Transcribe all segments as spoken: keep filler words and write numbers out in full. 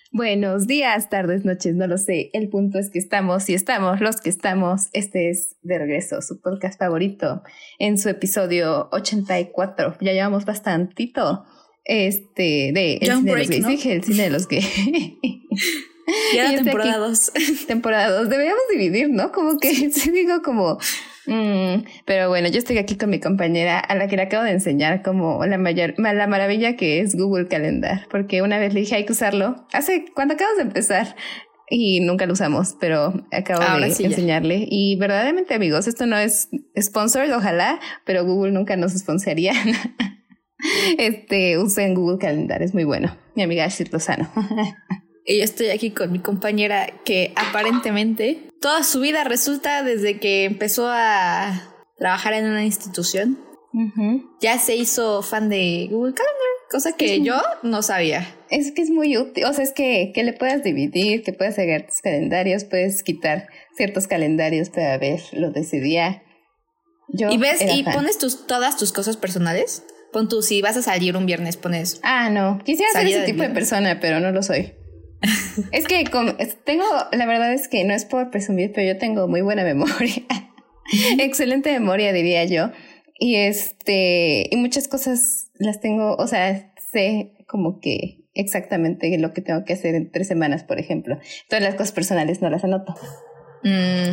Buenos días, tardes, noches, no lo sé. El punto es que estamos y estamos los que estamos. Este es De Regreso, su podcast favorito, en su episodio ochenta y cuatro. Ya llevamos bastantito este, de el John cine Break, de los gays. ¿no? Dije el cine de los gays. Ya Y estoy temporada aquí. dos. Temporada dos. Deberíamos dividir, ¿no? Como que sí digo como... Mm, pero bueno, yo estoy aquí con mi compañera a la que le acabo de enseñar como la mayor, la maravilla que es Google Calendar, porque una vez le dije hay que usarlo hace cuando acabas de empezar y nunca lo usamos, pero acabo Ahora de sí, enseñarle y verdaderamente, amigos, esto no es sponsored, ojalá, pero Google nunca nos sponsoría. Este, usen Google Calendar, es muy bueno. Mi amiga Ashley Lozano. Y yo estoy aquí con mi compañera que aparentemente toda su vida resulta desde que empezó a trabajar en una institución. Uh-huh. Ya se hizo fan de Google Calendar, cosa que Sí. yo no sabía. Es que es muy útil, o sea, es que, que le puedas dividir, que puedas agregar tus calendarios, puedes quitar ciertos calendarios para ver lo de ese día. Yo Y ves, era y fan. pones tus, todas tus cosas personales. Pon tú, si vas a salir un viernes, pones... Ah, no, quisiera ser Salida ese del tipo de viernes. persona, pero no lo soy. Es que como, es- tengo, la verdad es que no es por presumir, pero yo tengo muy buena memoria. Excelente memoria, diría yo. Y este, y muchas cosas las tengo, o sea, sé como que exactamente lo que tengo que hacer en tres semanas, por ejemplo. Todas las cosas personales no las anoto. Mm,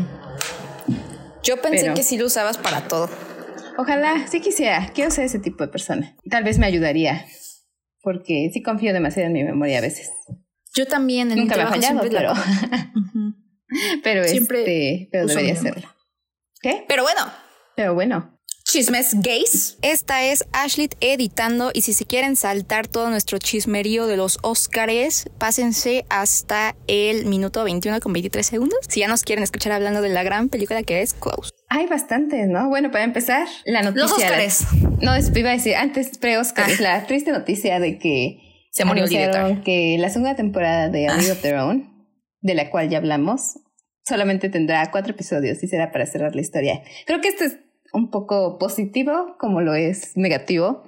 yo pensé Pero- que sí lo usabas para todo. Ojalá, sí quisiera, quiero ser ese tipo de persona. Tal vez me ayudaría, porque sí confío demasiado en mi memoria a veces. Yo también en Nunca mi me ha trabajo fallado, siempre pero, la- Ujú. pero Siempre este, pero uso debería mi hacerlo. ¿Qué? Pero bueno, Pero bueno. chismes gays. Esta es Ashley editando y si se quieren saltar todo nuestro chismerío de los Óscares, pásense hasta el minuto veintiuno con veintitrés segundos. Si ya nos quieren escuchar hablando de la gran película que es Close. Hay bastantes, ¿no? Bueno, para empezar, la noticia... Los Óscares. No, es- iba a decir, antes pre-Óscares, Ah. la triste noticia de que Se murió el anunciaron director. que la segunda temporada de A League Ah. of Their Own, de la cual ya hablamos, solamente tendrá cuatro episodios y será para cerrar la historia. Creo que esto es un poco positivo, como lo es negativo.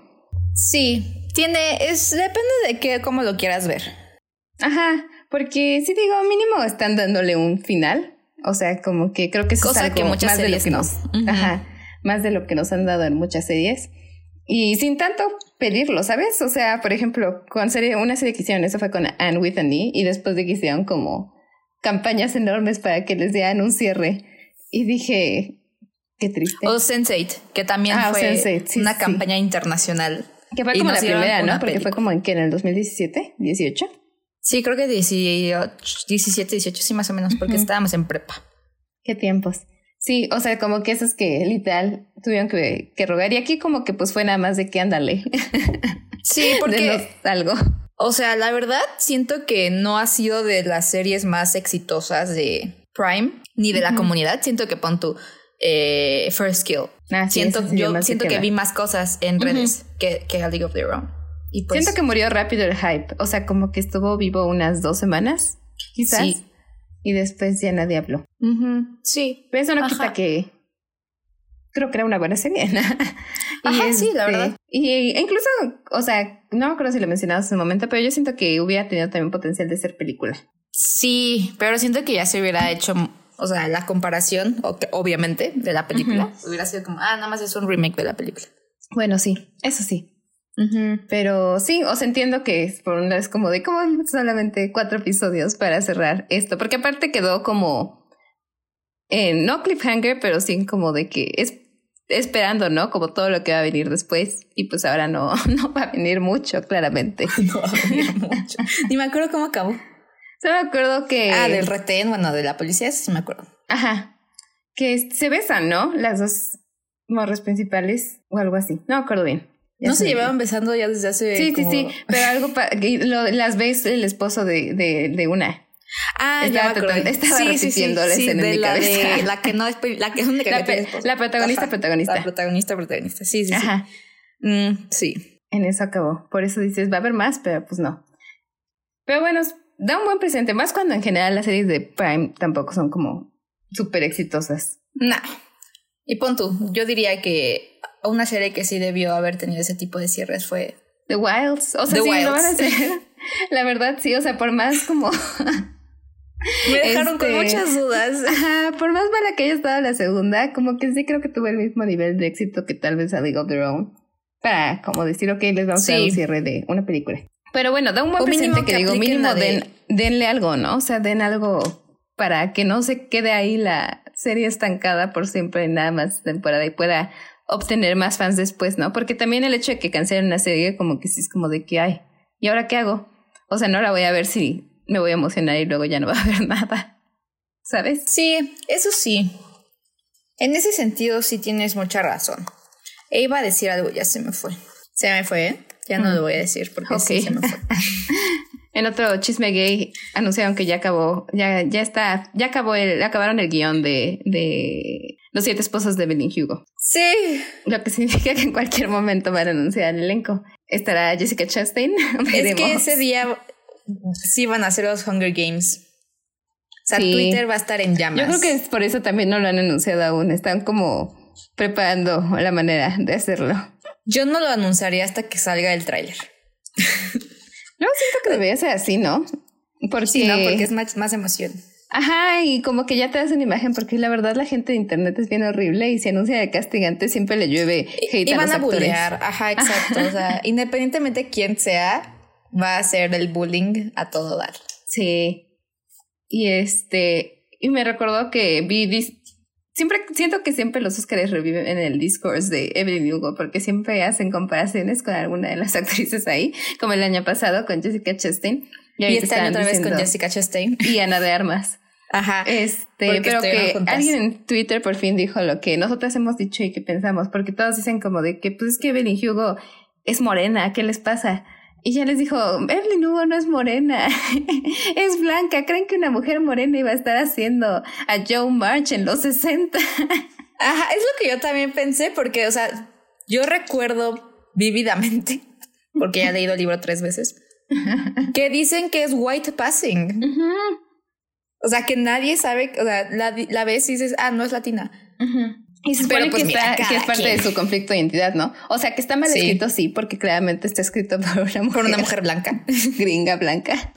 Sí, tiene, es, depende de qué, cómo lo quieras ver. Ajá, porque si digo, mínimo están dándole un final. O sea, como que creo que eso Cosa es algo que muchas más de lo series que no. nos, Ujú. ajá, más de lo que nos han dado en muchas series. Y sin tanto pedirlo, ¿sabes? O sea, por ejemplo, con serie, una serie que hicieron, eso fue con Anne with an E, y después de que hicieron como campañas enormes para que les dieran un cierre. Y dije, qué triste. O sense eight, que también Ah, o fue sense eight, sí, una sí. campaña internacional. Que fue y como nos la dieron primera, una ¿no? Porque fue película. como en que en el dos mil diecisiete, dieciocho. Sí, creo que dieciocho, diecisiete, dieciocho, sí, más o menos, porque Ujú. estábamos en prepa. Qué tiempos. Sí, o sea, como que esos que literal tuvieron que, que rogar. Y aquí como que pues fue nada más de que ándale. Sí, Denos porque, algo. o sea, la verdad, siento que no ha sido de las series más exitosas de Prime, ni de la Ujú. comunidad. Siento que pon tu eh, First Kill. Ah, sí, siento ese sí dio yo más de siento qué que hablar. vi más cosas en Ujú. redes que, que a League of Their Own. Y pues, Siento que murió rápido el hype. O sea, como que estuvo vivo unas dos semanas, quizás. Sí. Y después ya nadie habló. Ujú, sí. Pero eso no Ajá. quita que creo que era una buena serie. Ajá, sí, la verdad. Y incluso, o sea, no me acuerdo si lo mencionabas en un momento, pero yo siento que hubiera tenido también potencial de ser película. Sí, pero siento que ya se hubiera hecho, o sea, la comparación, o que- obviamente, de la película. Ujú. Hubiera sido como, ah, nada más es un remake de la película. Bueno, sí, eso sí. Pero sí, o sea, entiendo que es por un lado es como de como solamente cuatro episodios para cerrar esto, porque aparte quedó como eh, no cliffhanger, pero sí como de que es esperando, ¿no? Como todo lo que va a venir después y pues ahora no, no va a venir mucho, claramente. No va a venir mucho. Ni me acuerdo cómo acabó. Solo me acuerdo que... Ah, del retén, bueno, de la policía, eso sí me acuerdo. Ajá, que se besan, ¿no? Las dos morras principales o algo así, no me acuerdo bien. Ya No se me- llevaban besando ya desde hace Sí, como... sí, sí, pero algo pa- que lo- las ves el esposo de, de, de una. Ah, Estaba ya me acordé. tratando- estaba repitiendo la escena en de mi la cabeza. de la que no es la que es única La, que tiene pe- esposo. la protagonista, Ajá, protagonista. La protagonista, protagonista. Sí, sí, Ajá, sí. Mm, sí. en eso acabó. Por eso dices, va a haber más, pero pues no. Pero bueno, da un buen presente, más cuando en general las series de Prime tampoco son como súper exitosas. Nah. Y pon tú, yo diría que una serie que sí debió haber tenido ese tipo de cierres fue The Wilds, o sea, The sí, Wilds. lo van a hacer. La verdad, sí, o sea, por más como... Me dejaron este, con muchas dudas. Ajá, por más mala que haya estado la segunda, como que sí creo que tuve el mismo nivel de éxito que tal vez a League of Their Own. Para como decir, ok, les vamos sí. a dar un cierre de una película. Pero bueno, da un buen presente que, que digo, mínimo de... den, denle algo, ¿no? O sea, den algo para que no se quede ahí la serie estancada por siempre en nada más temporada y pueda obtener más fans después, ¿no? Porque también el hecho de que cancelen una serie como que sí es como de que, ay, ¿y ahora qué hago? O sea, no la voy a ver si me voy a emocionar y luego ya no va a haber nada, ¿sabes? Sí, eso sí. En ese sentido sí tienes mucha razón. E iba a decir algo, ya se me fue. Se me fue, ¿eh? Ya no mm. lo voy a decir porque okay. sí se me fue. En otro chisme gay anunciaron que ya acabó, ya, ya está, ya acabó el, acabaron el guión de, de Los siete esposos de Evelyn Hugo. Sí. Lo que significa que en cualquier momento van a anunciar el elenco. Estará Jessica Chastain. Es que ese día sí van a hacer los Hunger Games. O sea, sí. Twitter va a estar en llamas. Yo creo que es por eso también no lo han anunciado aún. Están como preparando la manera de hacerlo. Yo no lo anunciaría hasta que salga el tráiler. Luego siento que debería ser así, ¿no? Porque... Sí, no, porque es más, más emoción. Ajá, y como que ya te das una imagen, porque la verdad la gente de internet es bien horrible y se anuncia de casting antes siempre le llueve hate y a van los a actores. bullear, ajá, exacto. O sea, independientemente de quién sea, va a ser el bullying a todo dar. Sí. Y este, y me recordó que vi dis- siempre, siento que siempre los Oscars reviven en el discourse de Evelyn Hugo, porque siempre hacen comparaciones con alguna de las actrices ahí, como el año pasado con Jessica Chastain. Y, y este año otra vez con Jessica Chastain. Y Ana de Armas. Ajá. Este, pero que juntas. Alguien en Twitter por fin dijo lo que nosotras hemos dicho y que pensamos, porque todos dicen como de que, pues es que Evelyn Hugo es morena, ¿qué les pasa? Y ya les dijo, Evelyn Hugo no es morena, es blanca. ¿Creen que una mujer morena iba a estar haciendo a Joan March en los sesenta? Ajá, es lo que yo también pensé, porque, o sea, yo recuerdo vívidamente, porque ya he leído el libro tres veces, que dicen que es white passing. Uh-huh. O sea, que nadie sabe, o sea, la, la ves y dices, ah, no es latina. Uh-huh. Y se supone pues que, mira, está, que es parte quien. de su conflicto de identidad, ¿no? O sea, que está mal sí. escrito, sí, porque claramente está escrito por una mujer, por una mujer blanca. Gringa blanca.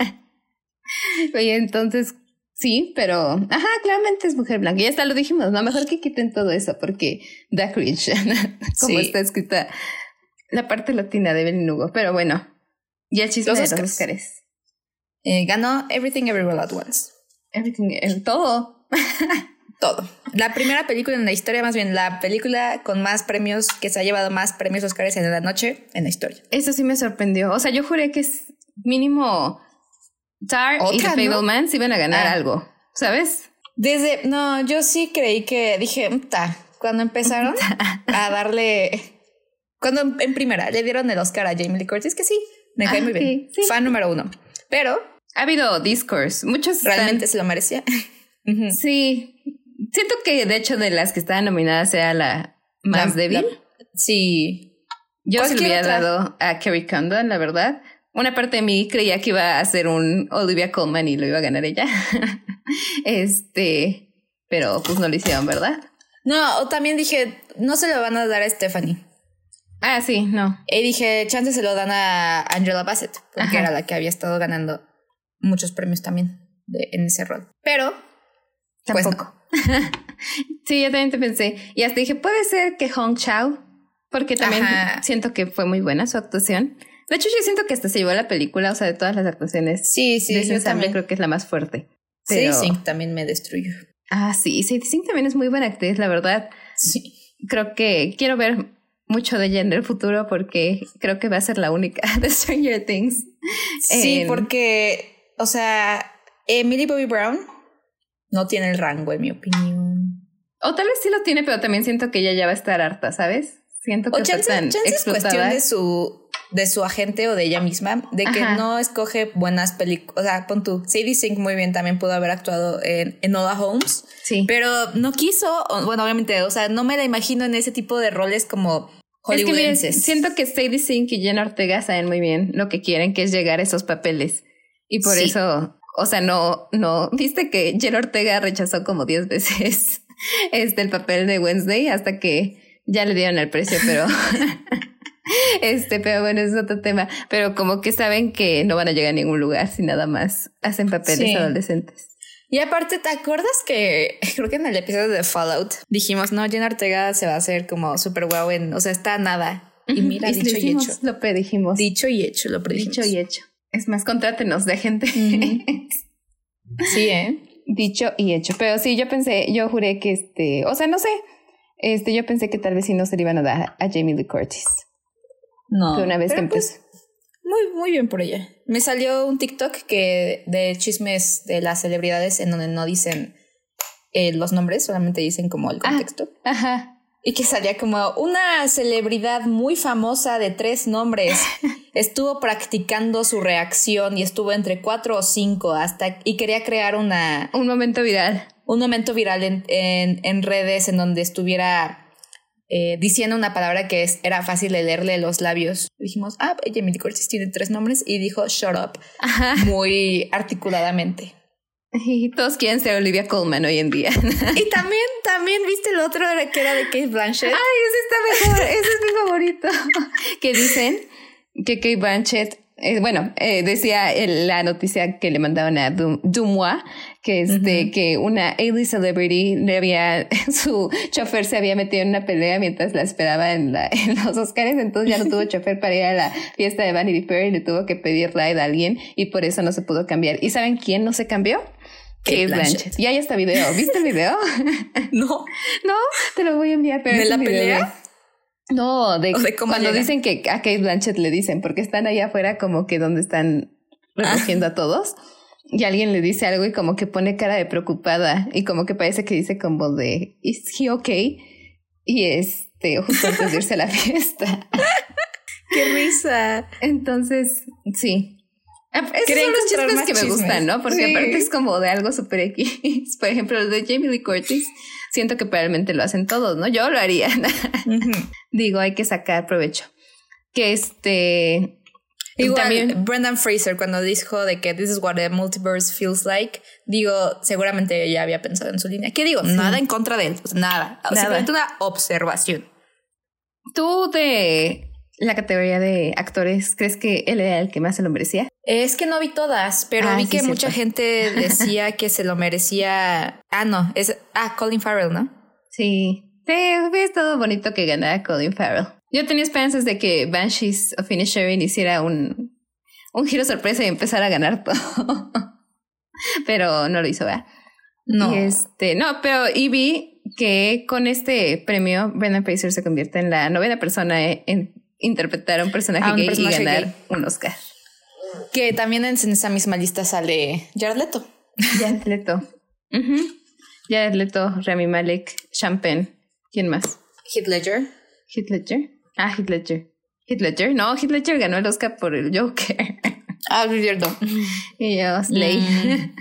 Y entonces, sí, pero, ajá, claramente es mujer blanca. Y hasta lo dijimos, ¿no? Mejor que quiten todo eso, porque Duckridge, como sí. está escrita la parte latina de Evelyn Hugo. Pero bueno, y el chisme los de Oscars. los Oscars. Eh, ganó Everything Everywhere All at Once. Everything, el todo. Todo. La primera película en la historia, más bien la película con más premios, que se ha llevado más premios Oscars en la noche en la historia. Eso sí me sorprendió. O sea, yo juré que es mínimo Tar y The Fabelmans iban a ganar ah. algo, ¿sabes? Desde, no, yo sí creí que, dije, ta, cuando empezaron a darle, cuando en primera le dieron el Oscar a Jamie Lee Curtis, que sí, me cae ah, muy bien. Sí. Fan número uno. Pero ha habido discourse. Muchos realmente están... se lo merecía. Uh-huh. Sí. Siento que de hecho de las que estaban nominadas sea la más la, débil. La, sí. Yo se lo había otra? dado a Kerry Condon, la verdad. Una parte de mí creía que iba a ser un Olivia Colman y lo iba a ganar ella. este, pero pues no lo hicieron, ¿verdad? No, o también dije, no se lo van a dar a Stephanie. Ah, sí, no. Y dije, chance se lo dan a Angela Bassett, porque Ajá. era la que había estado ganando muchos premios también de, en ese rol. Pero tampoco. Pues no. Sí, yo también te pensé. Y hasta dije, puede ser que Hong Chau, porque también Ajá. siento que fue muy buena su actuación. De hecho, yo siento que hasta se llevó la película, o sea, de todas las actuaciones. Sí, sí. De ese ensamble creo que es la más fuerte. Pero... Sadie Sink también me destruyó. Ah, sí. Sadie Sink también es muy buena actriz, la verdad. Sí. Creo que quiero ver mucho de ella en el futuro porque creo que va a ser la única de Stranger Things. Sí, en... porque, o sea, Millie Bobby Brown no tiene el rango, en mi opinión. O tal vez sí lo tiene, pero también siento que ella ya va a estar harta, ¿sabes? Siento que o chance, está tan chance explotada. Es cuestión de su, de su agente o de ella misma, de que Ajá. no escoge buenas películas. O sea, pon tú, Sadie Sink muy bien también pudo haber actuado en Enola Holmes. Sí. Pero no quiso, bueno, obviamente, o sea, no me la imagino en ese tipo de roles como hollywoodenses. Es que siento que Sadie Sink y Jenna Ortega saben muy bien lo que quieren, que es llegar a esos papeles. Y por sí. eso, o sea, no, no, viste que Jenna Ortega rechazó como diez veces este el papel de Wednesday hasta que ya le dieron el precio, pero Este, pero bueno, es otro tema. Pero como que saben que no van a llegar a ningún lugar si nada más hacen papeles sí. adolescentes. Y aparte, ¿te acuerdas que creo que en el episodio de Fallout dijimos, no, Jenna Ortega se va a hacer como súper guau en, o sea, está a nada. Y mira, y dicho y hecho. Lo predijimos. Dicho y hecho, lo predijimos. Dicho y hecho. Es más, contrátenos de gente. Uh-huh. Sí, ¿eh? Dicho y hecho. Pero sí, yo pensé, yo juré que este, o sea, no sé, este, yo pensé que tal vez sí no se le iban a dar a Jamie Lee Curtis. No. Que una vez que empezó. Pues, muy, muy bien por ella. Me salió un TikTok que de chismes de las celebridades en donde no dicen eh, los nombres, solamente dicen como el contexto. Ah, ajá. Y que salía como una celebridad muy famosa de tres nombres. Estuvo practicando su reacción y estuvo entre cuatro o cinco hasta y quería crear una... Un momento viral. Un momento viral en, en, en redes en donde estuviera... Eh, diciendo una palabra que es, era fácil de leerle los labios. Dijimos, ah, Jamie Lee Curtis tiene tres nombres y dijo shut up. Ajá. Muy articuladamente. Y todos quieren ser Olivia Colman hoy en día. Y también, también viste el otro que era de Cate Blanchett. Ay, ese está mejor, ese es mi favorito. Que dicen que Cate Blanchett, eh, bueno, eh, decía el, la noticia que le mandaban a Dumois, que este, uh-huh. que una A-list celebrity le había, su chofer se había metido en una pelea mientras la esperaba en, la, en los Oscars, entonces ya no tuvo chofer para ir a la fiesta de Vanity Fair y le tuvo que pedir ride a alguien y por eso no se pudo cambiar. ¿Y saben quién no se cambió? Cate Blanchett. Y hay hasta video. ¿Viste el video? No. No, te lo voy a enviar. Pero ¿de la pelea? De... No, de, de cómo cuando llega. Dicen que a Cate Blanchett le dicen, porque están allá afuera como que donde están recogiendo ah. a todos. Y alguien le dice algo y como que pone cara de preocupada y como que parece que dice como de ¿is he okay? Y este, justo antes de irse a la fiesta. ¡Qué risa! Entonces, sí. Esos son los chistes que chismes? me gustan, ¿no? Porque sí. aparte es como de algo súper X. Por ejemplo, el de Jamie Lee Curtis, siento que probablemente lo hacen todos, ¿no? Yo lo haría. Uh-huh. Digo, hay que sacar provecho. Que este... Igual, también Brendan Fraser cuando dijo de que this is what a multiverse feels like, digo, seguramente ella había pensado en su línea. ¿Qué digo? Sí. Nada en contra de él, pues nada. nada. Simplemente una observación. ¿Tú de la categoría de actores crees que él era el que más se lo merecía? Es que no vi todas, pero ah, vi sí, que cierto. Mucha gente decía que se lo merecía. Ah, no, es ah, Colin Farrell, ¿no? Sí, sí, es todo bonito que ganara Colin Farrell. Yo tenía esperanzas de que Banshees of Inisherin hiciera un, un giro sorpresa y empezara a ganar todo. Pero no lo hizo, ¿verdad? No. Y este, no, pero y vi que con este premio Brendan Fraser se convierte en la novena persona en interpretar a un personaje ah, un gay personaje y ganar gay. un Oscar. Que también en esa misma lista sale Jared Leto. Jared Leto. Uh-huh. Jared Leto, Rami Malek, Champagne. ¿Quién más? Heath Ledger. Heath Ledger. Ah, Heath Ledger. Heath Ledger. No, Heath Ledger ganó el Oscar por el Joker. Ah, es cierto. Y yo, Slay. Mm.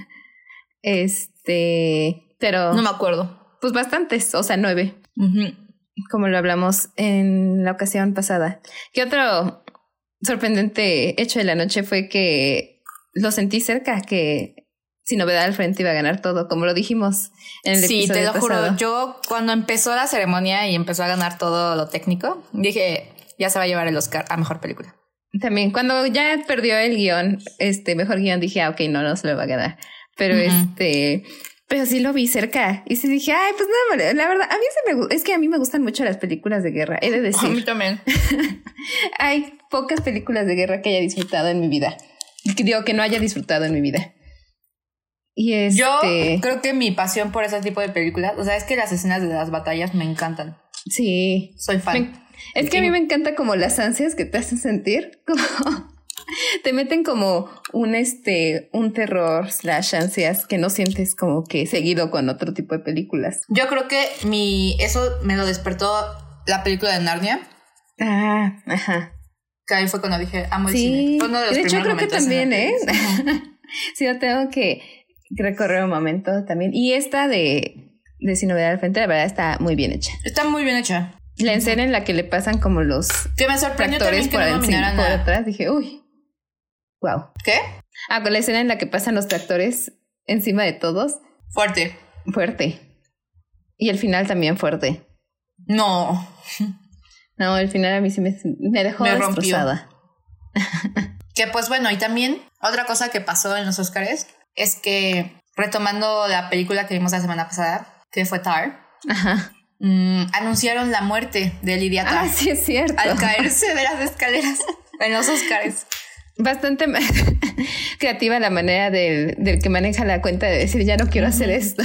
Este, pero... No me acuerdo. Pues bastantes, o sea, nueve. Uh-huh. Como lo hablamos en la ocasión pasada. ¿Qué otro sorprendente hecho de la noche fue que lo sentí cerca, que sin novedad al frente iba a ganar todo, como lo dijimos en el sí, episodio te lo pasado. juro, yo cuando empezó la ceremonia y empezó a ganar todo lo técnico, dije, ya se va a llevar el Oscar a Mejor Película. También, cuando ya perdió el guión, este, Mejor Guión, dije, ah, ok, no, no se lo va a ganar. Pero uh-huh. este... Pero sí lo vi cerca. Y sí dije, ay, pues nada, la verdad, a mí se me es que a mí me gustan mucho las películas de guerra, he de decir. A mí también. Hay pocas películas de guerra que haya disfrutado en mi vida. Digo, que no haya disfrutado en mi vida. Y este... Yo creo que mi pasión por ese tipo de películas, o sea, es que las escenas de las batallas me encantan. Sí. Soy fan. Me, es que a mí me encanta como las ansias que te hacen sentir, como... Te meten como un este un terror slash ansias que no sientes como que seguido con otro tipo de películas. Yo creo que mi eso me lo despertó la película de Narnia. Ah, ajá. Que ahí fue cuando dije, amo el sí. cine. Fue uno de los de hecho creo que también, ¿eh? Sí, yo tengo que recorrer un momento también. Y esta de, de Sin Novedad al Frente, la verdad está muy bien hecha. Está muy bien hecha. La escena en la que le pasan como los que me sorprendió tractores por, no encima, por atrás, dije, uy. Wow. ¿Qué? Ah, con la escena en la que pasan los tractores encima de todos. Fuerte. Fuerte. Y el final también fuerte. No. No, al final a mí sí me, me dejó me destrozada. Que pues bueno, y también otra cosa que pasó en los Oscars es que, retomando la película que vimos la semana pasada, que fue Tar, ajá. mmm, anunciaron la muerte de Lydia Tar. Ah, sí, es cierto. Al caerse de las escaleras en los Oscars. Bastante creativa la manera del, del que maneja la cuenta de decir ya no quiero uh-huh. hacer esto.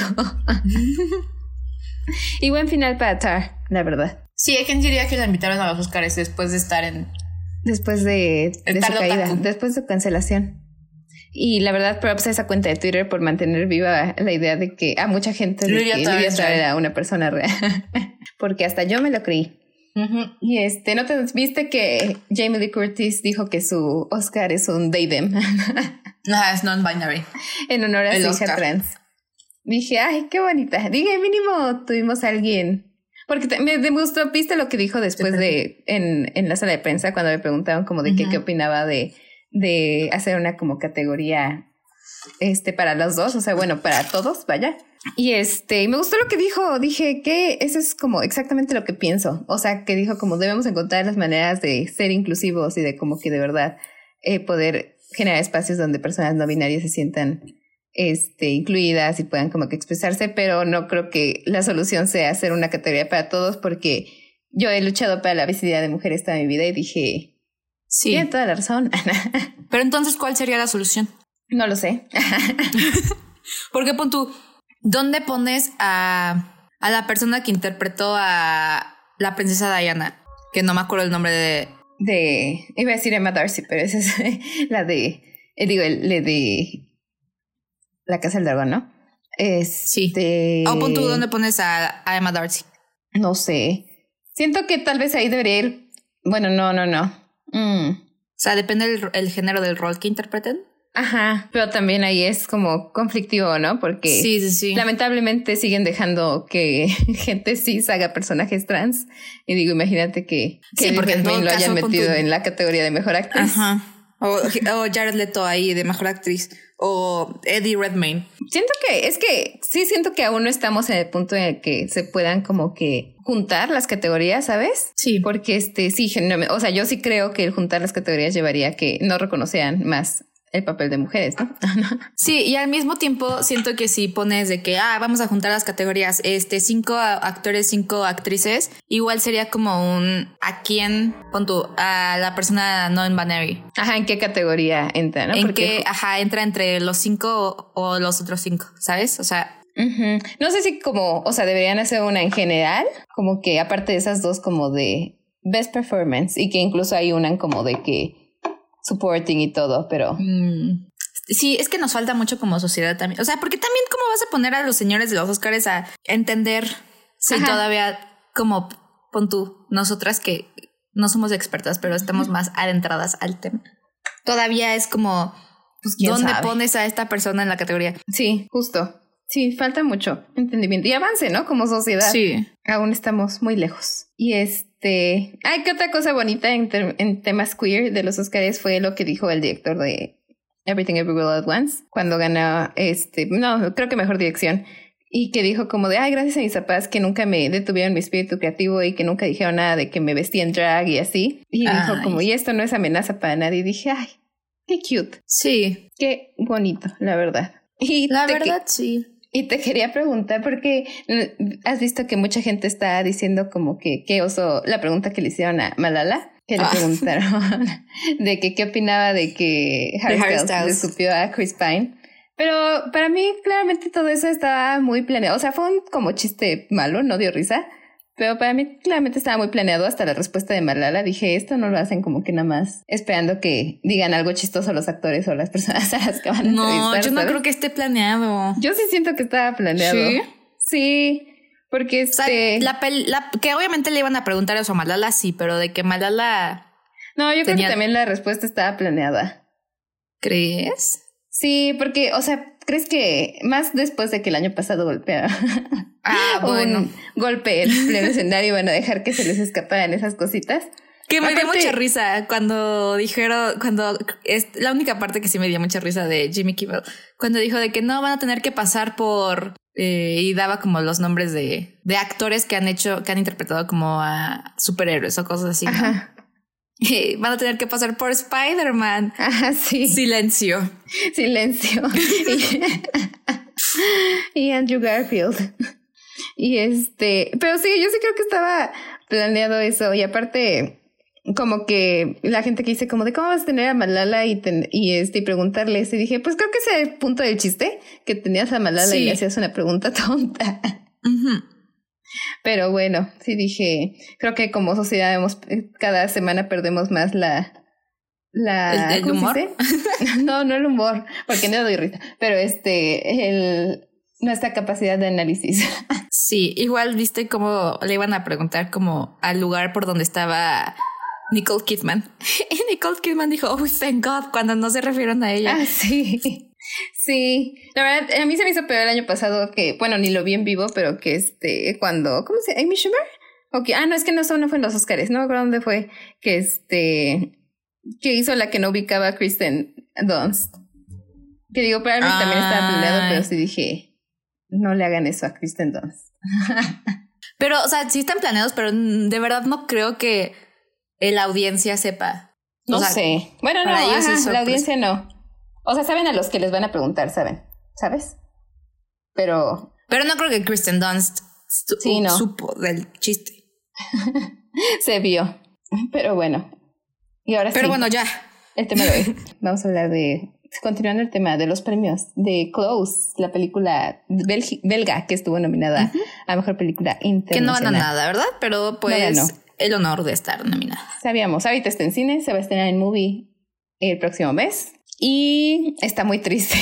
Y buen final para Tar, la verdad. Sí, ¿quién diría que la invitaron a los Oscars después de estar en... Después de, de su caída, otaku. Después de su cancelación. Y la verdad, props a esa cuenta de Twitter por mantener viva la idea de que a mucha gente de Lydia que Lydia Tar era una persona real. Porque hasta yo me lo creí. Uh-huh. Y este, ¿no te viste que Jamie Lee Curtis dijo que su Oscar es un they them? No, es non-binary. En honor a su hija trans. Dije, ay, qué bonita. Dije, mínimo tuvimos a alguien. Porque te, me, me gustó, viste lo que dijo después de, en, en la sala de prensa, cuando me preguntaban como de uh-huh. qué, qué opinaba de, de hacer una como categoría este para los dos, o sea, bueno, para todos, vaya. Y este, y me gustó lo que dijo, dije que eso es como exactamente lo que pienso. O sea, que dijo como debemos encontrar las maneras de ser inclusivos y de como que de verdad eh, poder generar espacios donde personas no binarias se sientan Este, incluidas y puedan como que expresarse, pero no creo que la solución sea hacer una categoría para todos, porque yo he luchado para la visibilidad de mujeres toda mi vida y dije, sí, tiene toda la razón. Pero entonces, ¿cuál sería la solución? No lo sé. Porque pon tú, ¿dónde pones a, a la persona que interpretó a la princesa Diana? Que no me acuerdo el nombre de... De, iba a decir Emma Darcy, pero esa es la de, eh, digo, el, el de... La Casa del Dragón, ¿no? Este... Sí. O pon tú, ¿dónde pones a, a Emma Darcy? No sé. Siento que tal vez ahí debería ir... Bueno, no, no, no. Mm. O sea, depende del el género del rol que interpreten. Ajá. Pero también ahí es como conflictivo, ¿no? Porque sí, sí, sí. lamentablemente siguen dejando que gente cis haga personajes trans. Y digo, imagínate que, que sí, porque en todo lo caso, hayan metido tu... en la categoría de mejor actriz. Ajá. O, o Jared Leto ahí de mejor actriz. O Eddie Redmayne. Siento que, es que sí siento que aún no estamos en el punto en el que se puedan como que juntar las categorías, ¿sabes? Sí. Porque este, sí, no, o sea, yo sí creo que el juntar las categorías llevaría a que no reconocieran más el papel de mujeres, ¿no? Sí, y al mismo tiempo siento que si pones de que, ah, vamos a juntar las categorías, este, cinco actores, cinco actrices, igual sería como un, ¿a quién? Pon tú, a la persona non-binary. Ajá, ¿en qué categoría entra, no? En Porque... qué, ajá, entra entre los cinco o, o los otros cinco, ¿sabes? O sea... Uh-huh. No sé si como, o sea, deberían hacer una en general, como que aparte de esas dos como de best performance, y que incluso hay una como de que supporting y todo, pero... Mm. Sí, es que nos falta mucho como sociedad también. O sea, porque también cómo vas a poner a los señores de los Oscars a entender si Ajá. todavía como pon tú, nosotras que no somos expertas, pero estamos más adentradas al tema. Todavía es como, pues, ¿dónde sabe? Pones a esta persona en la categoría? Sí, justo. Sí, falta mucho entendimiento y avance, ¿no? Como sociedad. Sí. Aún estamos muy lejos. Y este... Ay, ¿qué otra cosa bonita en, ter- en temas queer de los Oscars fue lo que dijo el director de Everything Everywhere All at Once cuando ganó, este... No, creo que mejor dirección. Y que dijo como de, ay, gracias a mis papás que nunca me detuvieron mi espíritu creativo y que nunca dijeron nada de que me vestía en drag y así. Y ay. dijo como, y esto no es amenaza para nadie. Y dije, ay, qué cute. Sí. Qué bonito, la verdad. Y la verdad, que- sí. Y te quería preguntar, porque has visto que mucha gente está diciendo como que qué oso, la pregunta que le hicieron a Malala, que le ah. preguntaron de que qué opinaba de que Harry Styles, Styles le escupió a Chris Pine. Pero para mí claramente todo eso estaba muy planeado. O sea, fue un como chiste malo, no dio risa. Pero para mí claramente estaba muy planeado hasta la respuesta de Malala. Dije, esto no lo hacen como que nada más esperando que digan algo chistoso los actores o las personas a las que van a no, entrevistar. No, yo no ¿sabes? creo que esté planeado. Yo sí siento que estaba planeado. ¿Sí? Sí, porque este... O sea, la, pel- la que obviamente le iban a preguntar eso a Malala, sí, pero de que Malala... No, yo tenía... creo que también la respuesta estaba planeada. ¿Crees? Sí, porque, o sea, ¿crees que más después de que el año pasado golpea ah, bueno. un golpe en pleno escenario van a dejar que se les escaparan esas cositas? Que me Aparte, dio mucha risa cuando dijeron, cuando es la única parte que sí me dio mucha risa de Jimmy Kimmel, cuando dijo de que no van a tener que pasar por eh, y daba como los nombres de, de actores que han hecho, que han interpretado como a superhéroes o cosas así, ¿no? Ajá. Eh, van a tener que pasar por Spider-Man. Ajá, sí. Silencio. Silencio. y, y Andrew Garfield. Y este, pero sí, yo sí creo que estaba planeado eso. Y aparte, como que la gente que dice como de cómo vas a tener a Malala y, ten, y este y preguntarles. Y dije, pues creo que ese es el punto del chiste, que tenías a Malala sí. y le hacías una pregunta tonta. Uh-huh. Pero bueno, sí dije, creo que como sociedad hemos, cada semana perdemos más la... la ¿El, el humor? No, no el humor, porque no doy risa, pero este, el... nuestra capacidad de análisis. Sí, igual viste cómo le iban a preguntar como al lugar por donde estaba Nicole Kidman. Y Nicole Kidman dijo, oh, thank God, cuando no se refirieron a ella. Ah, sí. Sí, la verdad, a mí se me hizo peor el año pasado que, bueno, ni lo vi en vivo, pero que este, cuando, ¿cómo se llama? ¿Amy Schumer? Okay. Ah, no, es que no, no fue en los Oscars, no me acuerdo dónde fue, que este, que hizo la que no ubicaba a Kristen Dunst. Que digo, probablemente también estaba planeado, pero sí dije, no le hagan eso a Kristen Dunst. Pero, o sea, sí están planeados, pero de verdad no creo que la audiencia sepa. No o sea, sé. Bueno, no, ajá, la audiencia no. O sea, saben a los que les van a preguntar, saben, ¿sabes? Pero... Pero no creo que Kristen Dunst su- sí, no. supo del chiste. Se vio. Pero bueno. Y ahora Pero sí. bueno, ya. El tema de hoy. Vamos a hablar de... Continuando el tema de los premios de Close, la película belgi- belga que estuvo nominada uh-huh. a Mejor Película Internacional. Que no gana nada, ¿verdad? Pero pues no el honor de estar nominada. Sabíamos, ahorita está en cine, se va a estrenar en Movie el próximo mes. Y está muy triste.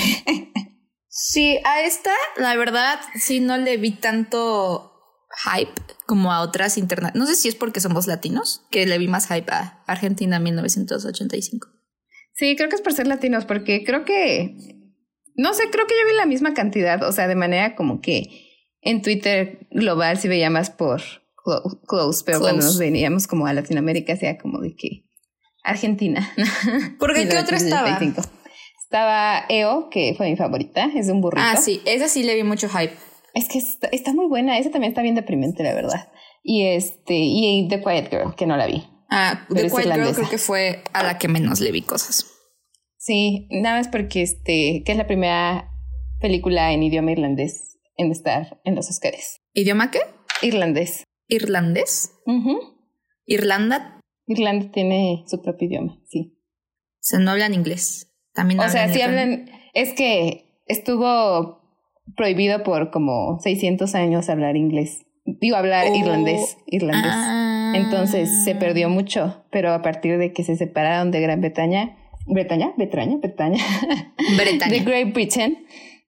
Sí, a esta, la verdad, sí no le vi tanto hype como a otras internacionales. No sé si es porque somos latinos, que le vi más hype a Argentina mil novecientos ochenta y cinco. Sí, creo que es por ser latinos, porque creo que... No sé, creo que yo vi la misma cantidad, o sea, de manera como que en Twitter global sí veía más por Close, pero Close. Cuando nos veníamos como a Latinoamérica, sea como de que... Argentina. ¿Por qué? ¿Qué otra estaba? Estaba E O, que fue mi favorita, es de un burrito. Ah, sí, esa sí le vi mucho hype. Es que está, está muy buena, esa también está bien deprimente, la verdad. Y este y The Quiet Girl, que no la vi. Ah, The Quiet Girl creo que fue a la que menos le vi cosas. Sí, nada más porque este, que es la primera película en idioma irlandés en estar en los Oscars. ¿Idioma qué? Irlandés. ¿Irlandés? Uh-huh. ¿Irlanda? Irlanda tiene su propio idioma, sí. O sea, no hablan inglés. También o sea, sí hablan... Es que estuvo prohibido por como seiscientos años hablar inglés. Digo, hablar oh. irlandés. Irlandés. Ah. Entonces se perdió mucho. Pero a partir de que se separaron de Gran Bretaña... ¿Bretaña? ¿Bretaña? ¿Bretaña? Bretaña. De Great Britain.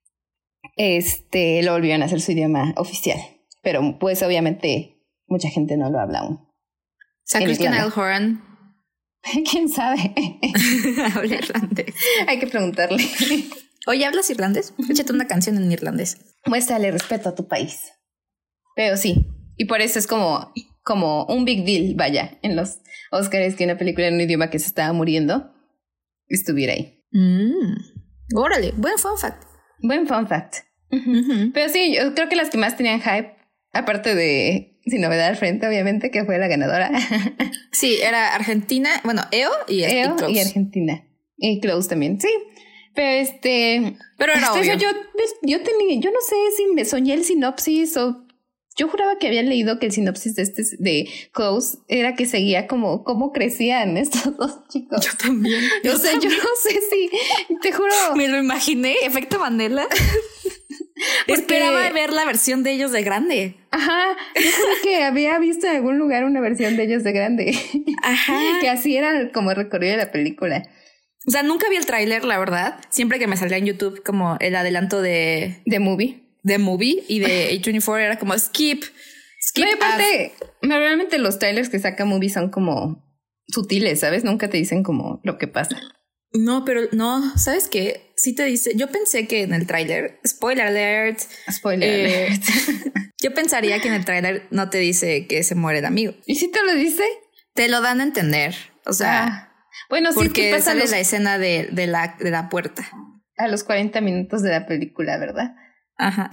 Este, lo volvieron a hacer su idioma oficial. Pero pues obviamente mucha gente no lo habla aún. O sea, Christian Alhorn. ¿Quién sabe? Habla irlandés. Hay que preguntarle. Oye, ¿hablas irlandés? Échate una canción en irlandés. Muéstrale respeto a tu país. Pero sí. Y por eso es como, como un big deal, vaya, en los Oscars que una película en un idioma que se estaba muriendo estuviera ahí. Mm. Órale, buen fun fact. Buen fun fact. Uh-huh. Pero sí, yo creo que las que más tenían hype, aparte de... Sin novedad al frente, obviamente, que fue la ganadora. Sí, era Argentina, bueno, E O y, E O y Close. Y Argentina. Y Close también, sí. Pero este... Pero era este, obvio. Yo, yo, tenía, yo no sé si me soñé el sinopsis o... Yo juraba que había leído que el sinopsis de este de Close era que seguía como cómo crecían estos dos chicos. Yo también. Yo o sea, también. Yo no sé si... Te juro... Me lo imaginé, efecto Mandela. Porque... Esperaba ver la versión de ellos de grande. Ajá, yo creo que había visto en algún lugar una versión de ellos de grande. Ajá. Que así era como el recorrido de la película. O sea, nunca vi el tráiler, la verdad. Siempre que me salía en YouTube como el adelanto de... De Movie. De Movie y de A veinticuatro era como skip. Skip. No, y aparte, normalmente los trailers que saca Movie son como sutiles, ¿sabes? Nunca te dicen como lo que pasa. No, pero no, ¿sabes qué? Sí te dice, yo pensé que en el tráiler, spoiler alert. Spoiler eh, alert. Yo pensaría que en el tráiler no te dice que se muere el amigo. ¿Y si te lo dice? Te lo dan a entender. O sea, ah, bueno, sí, porque es que pasa sale los, la escena de, de, la, de la puerta. A los cuarenta minutos de la película, ¿verdad? Ajá.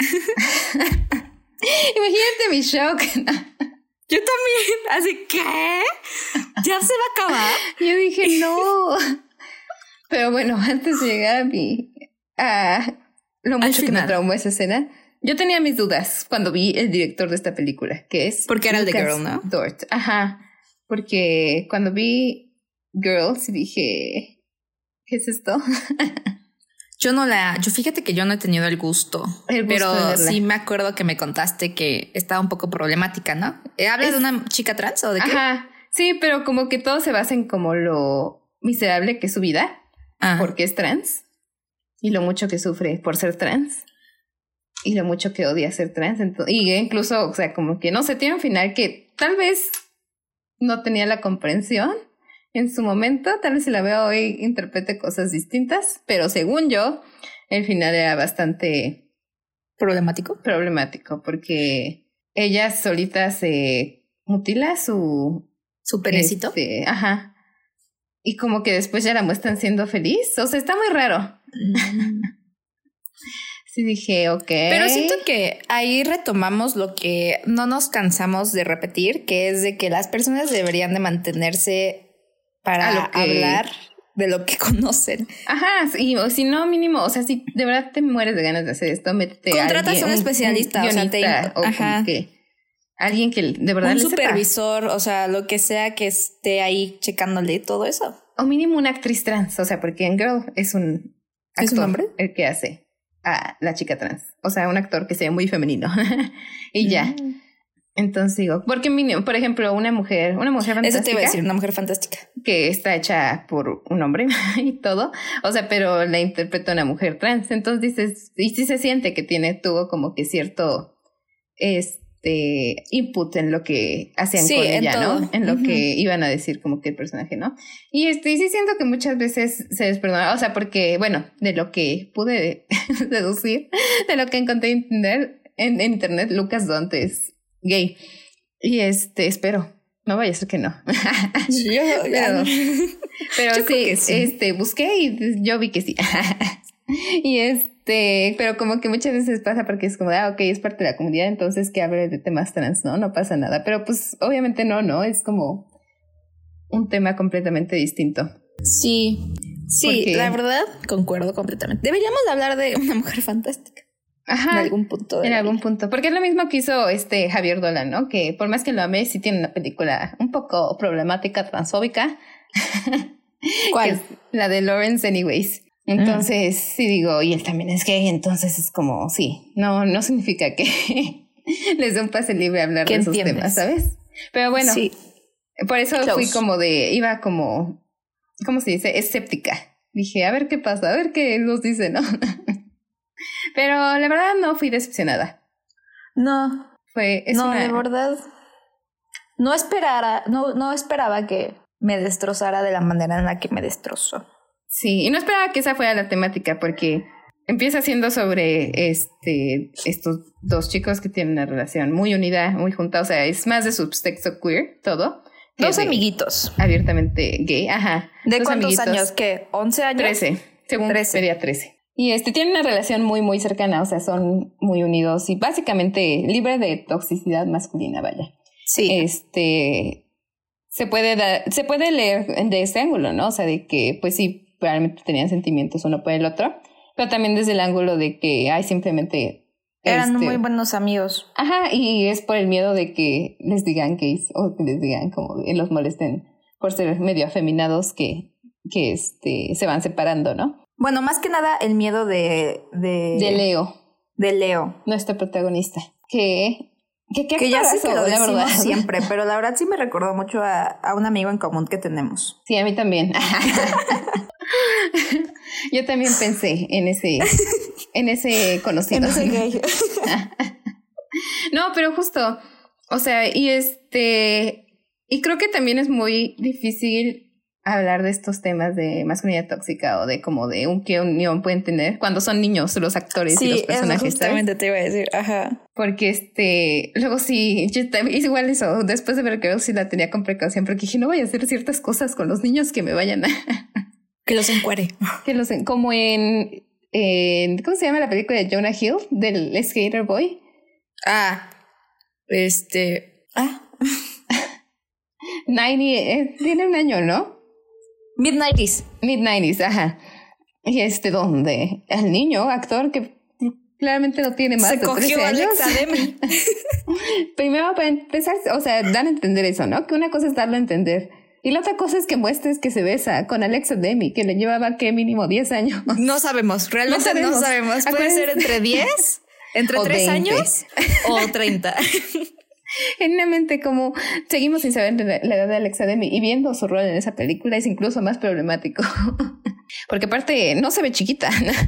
Imagínate mi shock. Yo también. Así, ¿qué? ¿Ya se va a acabar? Yo dije, no. Pero bueno, antes de llegar a mi... a lo mucho que me traumó esa escena, yo tenía mis dudas cuando vi el director de esta película, que es... Porque era el de Girl, ¿no? Dort. Ajá. Porque cuando vi Girls dije, ¿qué es esto? Yo no la... Yo fíjate que yo no he tenido el gusto. El gusto pero sí me acuerdo que me contaste que estaba un poco problemática, ¿no? ¿Habla es, de una chica trans o de qué? Ajá. Sí, pero como que todo se basa en como lo miserable que es su vida. Ajá. Porque es trans. Y lo mucho que sufre por ser trans. Y lo mucho que odia ser trans. Entonces, y incluso, o sea, como que no sé, tiene un final que tal vez no tenía la comprensión en su momento. Tal vez si la veo hoy interprete cosas distintas. Pero según yo, el final era bastante... ¿Problemático? Problemático, porque ella solita se mutila su... ¿Su penecito? Este, ajá. Y como que después ya la muestran siendo feliz. O sea, está muy raro. Mm. Sí dije, ok. Pero siento que ahí retomamos lo que no nos cansamos de repetir, que es de que las personas deberían de mantenerse para que... hablar de lo que conocen. Ajá, y o si no, mínimo, o sea, si de verdad te mueres de ganas de hacer esto, métete contratas a alguien, un especialista, un, un o sea, te, o ajá. como que alguien que de verdad un le supervisor, sepa. O sea, lo que sea que esté ahí checándole todo eso. O mínimo una actriz trans, o sea, porque en Girl es un actor, ¿es un hombre? El que hace a la chica trans, o sea, un actor que sea muy femenino y ya. Mm. Entonces digo, porque mínimo, por ejemplo, una mujer, una mujer fantástica. Eso te iba a decir, una mujer fantástica. Que está hecha por un hombre y todo, o sea, pero la interpreta una mujer trans. Entonces dices, y sí se siente que tiene, tuvo como que cierto este input en lo que hacían sí, con ella, todo. ¿no? En lo uh-huh. que iban a decir como que el personaje, ¿no? Y este, y sí siento que muchas veces se desperdona, o sea, porque, bueno, de lo que pude deducir, de lo que encontré en internet, en, en internet, Lucas Dont es gay. Y este, espero. No vaya a ser que no. Yo, pero pero yo sí, sí, este, busqué y yo vi que sí. Y este, pero como que muchas veces pasa porque es como, ah, ok, es parte de la comunidad, entonces que hable de temas trans, ¿no? No pasa nada. Pero pues obviamente no, ¿no? Es como un tema completamente distinto. Sí, sí, porque... la verdad, concuerdo completamente. Deberíamos hablar de una mujer fantástica. Ajá, en algún punto. En algún punto. Porque es lo mismo que hizo este Javier Dolan, ¿no? Que por más que lo amé, sí tiene una película un poco problemática, transfóbica. ¿Cuál? La de Lawrence Anyways. Entonces, mm. sí digo, y él también es gay, entonces es como, sí, no, no significa que les dé un pase libre a hablar de esos entiendes? temas, ¿sabes? Pero bueno, sí. Por eso Close. fui como de, iba como, ¿cómo se dice? Escéptica. Dije, a ver qué pasa, a ver qué nos dice, ¿no? Pero la verdad no fui decepcionada. No. Fue, es no, una... de verdad. No esperara, no, no esperaba que me destrozara de la manera en la que me destrozó. Sí, y no esperaba que esa fuera la temática, porque empieza siendo sobre este estos dos chicos que tienen una relación muy unida, muy junta. O sea, es más de subtexto queer, todo. Dos amiguitos. Abiertamente gay, ajá. ¿De dos cuántos amiguitos, años? ¿Qué? ¿once años? trece, según trece. Sería trece. Y este tienen una relación muy, muy cercana, o sea, son muy unidos y básicamente libre de toxicidad masculina, vaya. Sí. Este, se puede dar, se puede leer de este ángulo, ¿no? O sea, de que, pues sí, probablemente tenían sentimientos uno por el otro, pero también desde el ángulo de que, ay, simplemente... Eran este, muy buenos amigos. Ajá, y es por el miedo de que les digan gays o que les digan como, y los molesten por ser medio afeminados que, que este, se van separando, ¿no? Bueno, más que nada el miedo de... De, de Leo. De Leo. Nuestro protagonista. Que... Que, que, que ya sé que lo la decimos verdad. siempre, pero la verdad sí me recordó mucho a, a un amigo en común que tenemos. Sí, a mí también. Yo también pensé en ese... En ese conocido. En ese gay. No, pero justo... O sea, y este... Y creo que también es muy difícil hablar de estos temas de masculinidad tóxica o de como de un qué unión pueden tener cuando son niños los actores sí, y los personajes. Sí, justamente te iba a decir, ajá. Porque este, luego sí, yo es igual eso, después de ver Girls sí la tenía con precaución porque dije, no voy a hacer ciertas cosas con los niños que me vayan a... que los encuere. Que los en, como en, en, ¿cómo se llama la película de Jonah Hill? Del Skater Boy. Ah, este, ah. noventa, eh, tiene un año, ¿no? Mid-nineties. Mid-nineties, ajá. Y este, donde el niño, actor que claramente no tiene más se de cogió trece años. Alexa Demi. Primero, para empezar, o sea, dan a entender eso, ¿no? Que una cosa es darlo a entender. Y la otra cosa es que muestres que se besa con Alexa Demi, que le llevaba, ¿qué? Mínimo diez años. No sabemos, realmente no sabemos. No sabemos. Puede ser entre diez, entre tres años o treinta. Genuinamente, como seguimos sin saber la, la edad de Alexa Demi y viendo su rol en esa película es incluso más problemático. Porque aparte no se ve chiquita.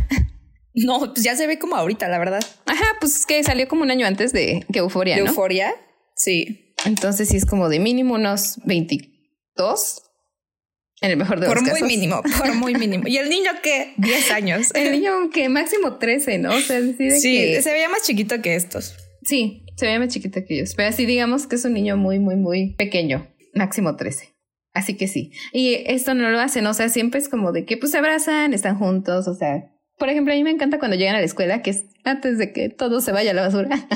No, pues ya se ve como ahorita, la verdad. Ajá, pues es que salió como un año antes de que Euphoria, ¿no? ¿De Euphoria? Sí. Entonces sí es como de mínimo unos veintidós. En el mejor de por los casos. Por muy mínimo, por muy mínimo. ¿Y el niño qué? diez años. El niño que máximo trece, ¿no? O sea, decide sí, que... se veía más chiquito que estos. Sí, se veía más chiquito que ellos. Pero así digamos que es un niño muy, muy, muy pequeño. Máximo trece. Así que sí. Y esto no lo hacen, o sea, siempre es como de que pues se abrazan, están juntos, o sea... Por ejemplo, a mí me encanta cuando llegan a la escuela, que es antes de que todo se vaya a la basura.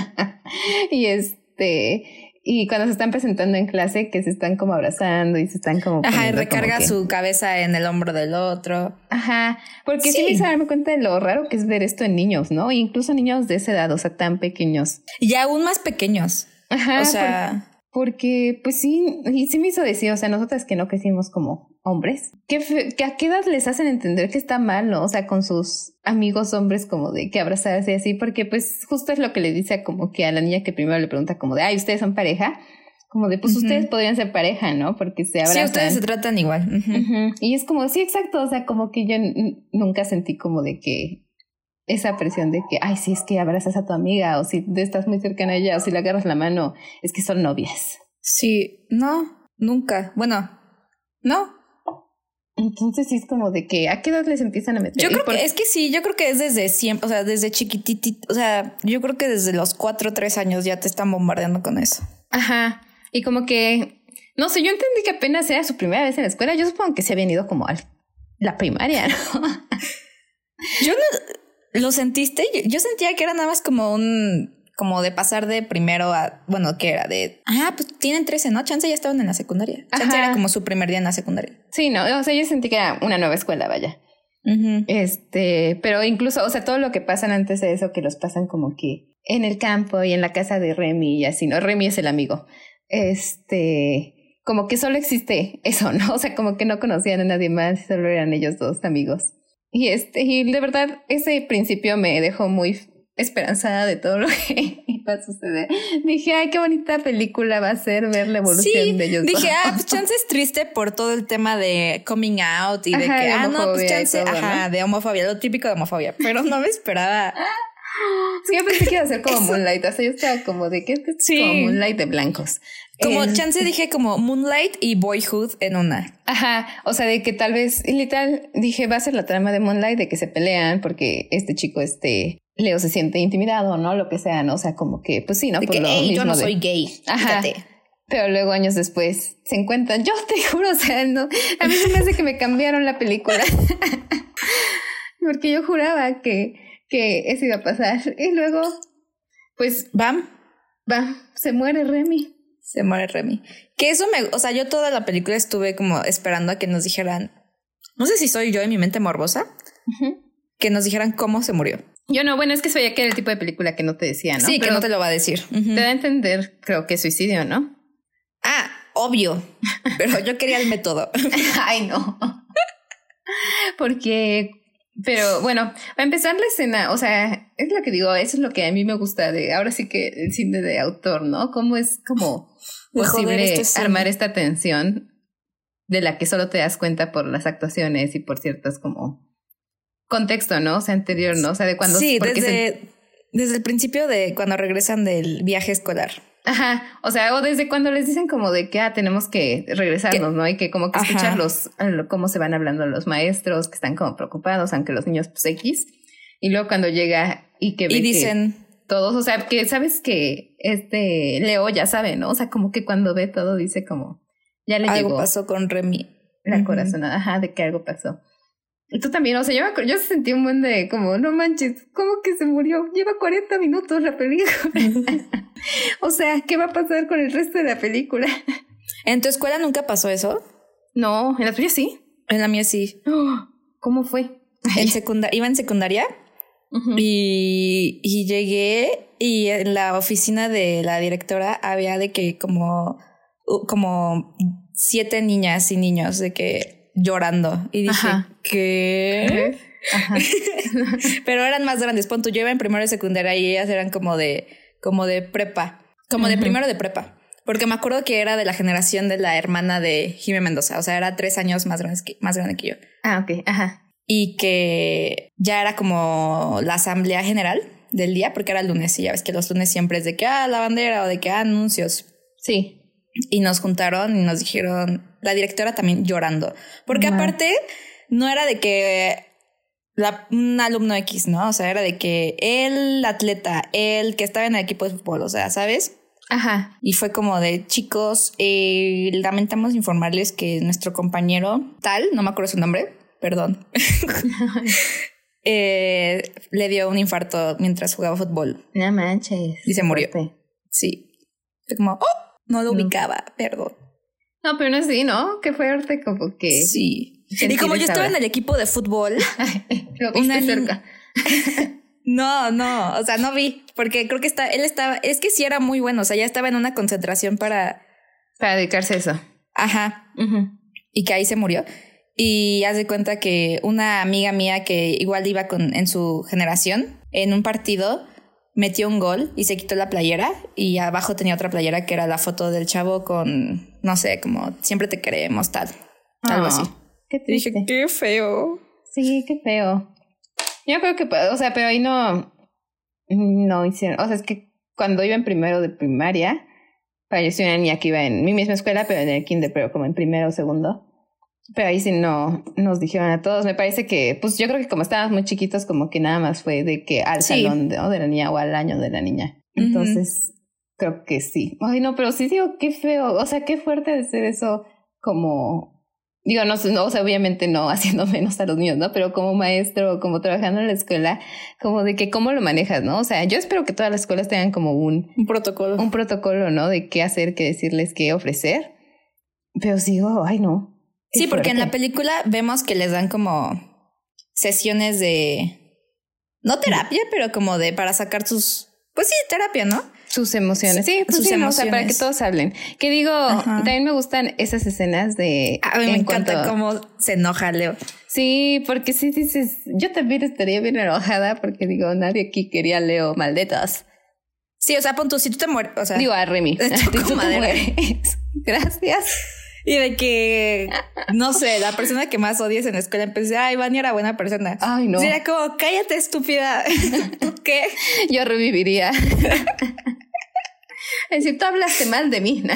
y este... Y cuando se están presentando en clase, que se están como abrazando y se están como... Ajá, y recarga que... su cabeza en el hombro del otro. Ajá, porque sí. sí me hizo darme cuenta de lo raro que es ver esto en niños, ¿no? Incluso niños de esa edad, o sea, tan pequeños. Y aún más pequeños. Ajá, o sea... Porque, porque pues sí, y sí me hizo decir, o sea, nosotras que no crecimos como hombres, que, que a qué edad les hacen entender que está mal, ¿no? O sea, con sus amigos hombres como de que abrazarse así, porque pues justo es lo que le dice como que a la niña que primero le pregunta como de, ay, ¿ustedes son pareja? Como de, pues uh-huh. ustedes podrían ser pareja, ¿no? Porque se abrazan. Sí, ustedes se tratan igual. Uh-huh. Uh-huh. Y es como, sí, exacto, o sea, como que yo n- nunca sentí como de que esa presión de que, ay, sí, es que abrazas a tu amiga, o si estás muy cercana a ella, o si le agarras la mano, es que son novias. Sí, no, nunca. Bueno, no. Entonces sí es como de que ¿a qué edad les empiezan a meter? Yo creo por... que es que sí, yo creo que es desde siempre, o sea, desde chiquititito, o sea, yo creo que desde los cuatro o tres años ya te están bombardeando con eso. Ajá, y como que, no sé, yo entendí que apenas era su primera vez en la escuela, yo supongo que se habían ido como a la primaria, ¿no? Yo no, ¿lo sentiste? Yo, yo sentía que era nada más como un... como de pasar de primero a... Bueno, ¿qué era? De... Ah, pues tienen trece, ¿no? Chance ya estaban en la secundaria. Chance Ajá. era como su primer día en la secundaria. Sí, no, o sea, yo sentí que era una nueva escuela, vaya. Uh-huh. Este, pero incluso, o sea, todo lo que pasan antes de eso, que los pasan como que en el campo y en la casa de Remy y así, ¿no? Remy es el amigo. Este... Como que solo existe eso, ¿no? O sea, como que no conocían a nadie más, solo eran ellos dos amigos. Y este, y de verdad, ese principio me dejó muy esperanzada de todo lo que iba a suceder. Dije, ay, qué bonita película va a ser ver la evolución sí, de ellos. Dije, ah, pues chance es triste por todo el tema de coming out y de ajá, que, de ah, no, pues chance, todo, ajá, ¿no? de homofobia, lo típico de homofobia, pero no me esperaba. Sí, yo pensé que iba a ser como Eso. Moonlight, o sea, yo estaba como de que es sí. como Moonlight de blancos. Como el... chance dije como Moonlight y Boyhood en una. Ajá, o sea, de que tal vez, y literal, dije, va a ser la trama de Moonlight, de que se pelean porque este chico, este, Leo se siente intimidado, ¿no? Lo que sea, ¿no? O sea, como que, pues sí, ¿no? De Por que, lo hey, mismo yo no de... soy gay, Ajá. Fíjate. Pero luego años después se encuentran, yo te juro, o sea, no, a mí se me hace que me cambiaron la película. Porque yo juraba que, que eso iba a pasar. Y luego, pues, bam, bam, se muere Remy. Se muere Remy. Que eso me... O sea, yo toda la película estuve como esperando a que nos dijeran... No sé si soy yo en mi mente morbosa. Uh-huh. Que nos dijeran cómo se murió. Yo no, bueno, es que sabía que era el tipo de película que no te decía, ¿no? Sí, Pero que no te lo va a decir. Uh-huh. Te da a entender, creo que suicidio, ¿no? Ah, obvio. Pero yo quería el método. Ay, no. Porque... Pero bueno, para empezar la escena, o sea, es lo que digo, eso es lo que a mí me gusta de, ahora sí que el cine de autor, ¿no? Cómo es como posible este armar esta tensión de la que solo te das cuenta por las actuaciones y por ciertos como contexto, ¿no? O sea, anterior, ¿no? O sea, de cuando... Sí, desde, se... desde el principio de cuando regresan del viaje escolar. Ajá, o sea, o desde cuando les dicen como de que ah, tenemos que regresarnos, ¿Qué? ¿no? Y que como que escuchar los, cómo se van hablando los maestros, que están como preocupados, aunque los niños pues X. Y luego cuando llega y que ve y dicen... que todos, o sea, que sabes que este Leo ya sabe, ¿no? O sea, como que cuando ve todo dice como, ya le algo llegó. Pasó con Remy. La uh-huh. corazonada, ajá, de que algo pasó. Y tú también, o sea, yo, me, yo sentí un buen de como, no manches, ¿cómo que se murió? Lleva cuarenta minutos la película. O sea, ¿qué va a pasar con el resto de la película? ¿En tu escuela nunca pasó eso? No, ¿en la tuya sí? En la mía sí. ¿Cómo fue? En secundaria, iba en secundaria uh-huh. y, y llegué y en la oficina de la directora había de que como, como siete niñas y niños de que llorando. Y dije, Ajá. ¿qué? Ajá. Pero eran más grandes. Pon tú, yo iba en primero de secundaria y ellas eran como de, como de prepa, como uh-huh. de primero de prepa. Porque me acuerdo que era de la generación de la hermana de Jimé Mendoza. O sea, era tres años más grande que, más grande que yo. Ah, ok. Ajá. Y que ya era como la asamblea general del día, porque era el lunes. Y ya ves que los lunes siempre es de que, ah, la bandera o de que, ah, anuncios. Sí. Y nos juntaron y nos dijeron, la directora también llorando. Porque wow. aparte, no era de que la, un alumno X, ¿no? O sea, era de que el atleta, el que estaba en el equipo de fútbol, o sea, ¿sabes? Ajá. Y fue como de, chicos, eh, lamentamos informarles que nuestro compañero tal, no me acuerdo su nombre, perdón, eh, le dio un infarto mientras jugaba fútbol. No manches. Y se murió. Fuerte. Sí. Fue como, oh, no lo no. ubicaba, perdón. No, pero no es así, ¿no? Qué fuerte, como que... Sí. Y como yo estaba en el equipo de fútbol... Lo viste cerca. No, no, o sea, no vi, porque creo que está, él estaba, es que sí era muy bueno, o sea, ya estaba en una concentración para... Para dedicarse a eso. Ajá. Uh-huh. Y que ahí se murió. Y haz de cuenta que una amiga mía que igual iba con, en su generación, en un partido, metió un gol y se quitó la playera y abajo tenía otra playera que era la foto del chavo con, no sé, como siempre te queremos, tal, oh, algo así. Qué triste. Y dije, qué feo. Sí, qué feo. Yo creo que, o sea, pero ahí no, no hicieron, o sea, es que cuando iba en primero de primaria, falleció una niña que iba en mi misma escuela, pero en el kinder, pero como en primero o segundo, pero ahí sí no nos dijeron a todos. Me parece que, pues yo creo que como estábamos muy chiquitos, como que nada más fue de que al sí. salón de, ¿no? de la niña o al año de la niña. Entonces, uh-huh. creo que sí. Ay, no, pero sí digo, qué feo, o sea, qué fuerte de ser eso como... Digo, no, no, o sea, obviamente no haciendo menos a los niños, ¿no? Pero como maestro, como trabajando en la escuela, como de que cómo lo manejas, ¿no? O sea, yo espero que todas las escuelas tengan como un... Un protocolo. Un protocolo, ¿no? De qué hacer, qué decirles, qué ofrecer. Pero sigo, ay, no. Sí, porque fuerte. En la película vemos que les dan como sesiones de... No terapia, pero como de para sacar sus... Pues sí, terapia, ¿no? Sus emociones. Sí, pues sus sí, emociones. No, o sea, para que todos hablen. Que digo, Ajá. también me gustan esas escenas de... A mí me encanta cuanto... cómo se enoja Leo. Sí, porque sí dices... Yo también estaría bien enojada porque digo, nadie aquí quería a Leo, malditos. Sí, o sea, pon tú, si tú te mueres... O sea, digo, a Remy. Si tú te mueres. Gracias. Y de que, no sé, la persona que más odies en la escuela empecé, ay, Vani era buena persona. Ay, no. Sería como, cállate, estúpida. ¿Tú qué? Yo reviviría. Es decir, tú hablaste mal de mí.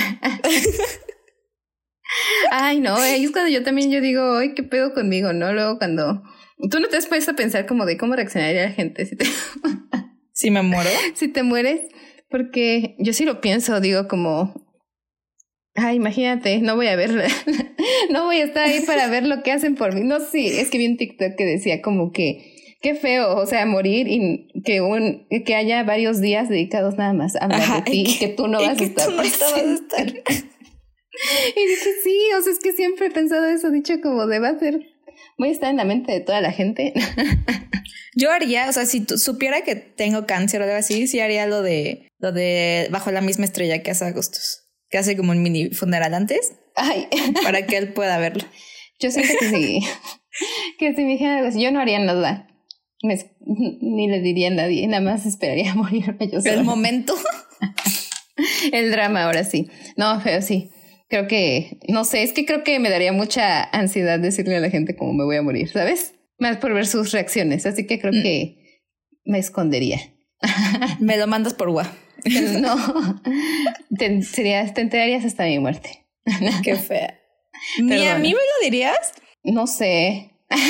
Ay, no, ahí es cuando yo también yo digo, ay, qué pedo conmigo, ¿no? Luego cuando... Tú no te has puesto a pensar como de cómo reaccionaría la gente si te... ¿Si me muero? Si te mueres, porque yo sí lo pienso, digo como... Ay, imagínate, no voy a ver, no voy a estar ahí para ver lo que hacen por mí. No, sí, es que vi un TikTok que decía como que, qué feo, o sea, morir y que un que haya varios días dedicados nada más a hablar Ajá, de ti y que, que tú no vas a estar. Tú no estabas a estar. Y dije, sí, o sea, es que siempre he pensado eso, dicho como de va a ser, voy a estar en la mente de toda la gente. Yo haría, o sea, si tú supiera que tengo cáncer o algo así, sí haría lo de, lo de Bajo la misma estrella que hace Augustus. Que hace como un mini funeral antes. Ay. Para que él pueda verlo. Yo siento que sí. Que si me dijeran algo así, yo no haría nada. Me, ni le diría a nadie. Nada más esperaría a morirme yo sola. El momento. El drama, ahora sí. No, pero sí. Creo que, no sé, es que creo que me daría mucha ansiedad decirle a la gente cómo me voy a morir, ¿sabes? Más por ver sus reacciones. Así que creo mm. que me escondería. Me lo mandas por WhatsApp. No, te, serías, te enterarías hasta mi muerte. Qué fea. ¿Ni a mí me lo dirías? No sé.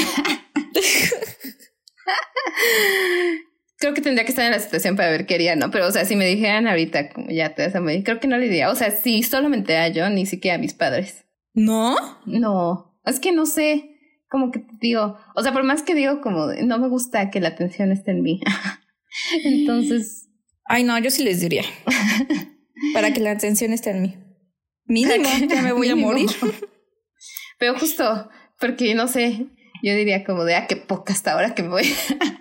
Creo que tendría que estar en la situación para ver qué haría, ¿no? Pero, o sea, si me dijeran ahorita, como ya te vas a morir, creo que no le diría. O sea, si solo me entera yo, ni siquiera a mis padres. ¿No? No, es que no sé. Como que digo, o sea, por más que digo, como de, no me gusta que la atención esté en mí. Entonces. Ay, no, yo sí les diría. Para que la atención esté en mí. Mínimo, ya me voy Mínimo. a morir. Pero justo, porque no sé, yo diría como de, ah, qué poca hasta ahora que me voy.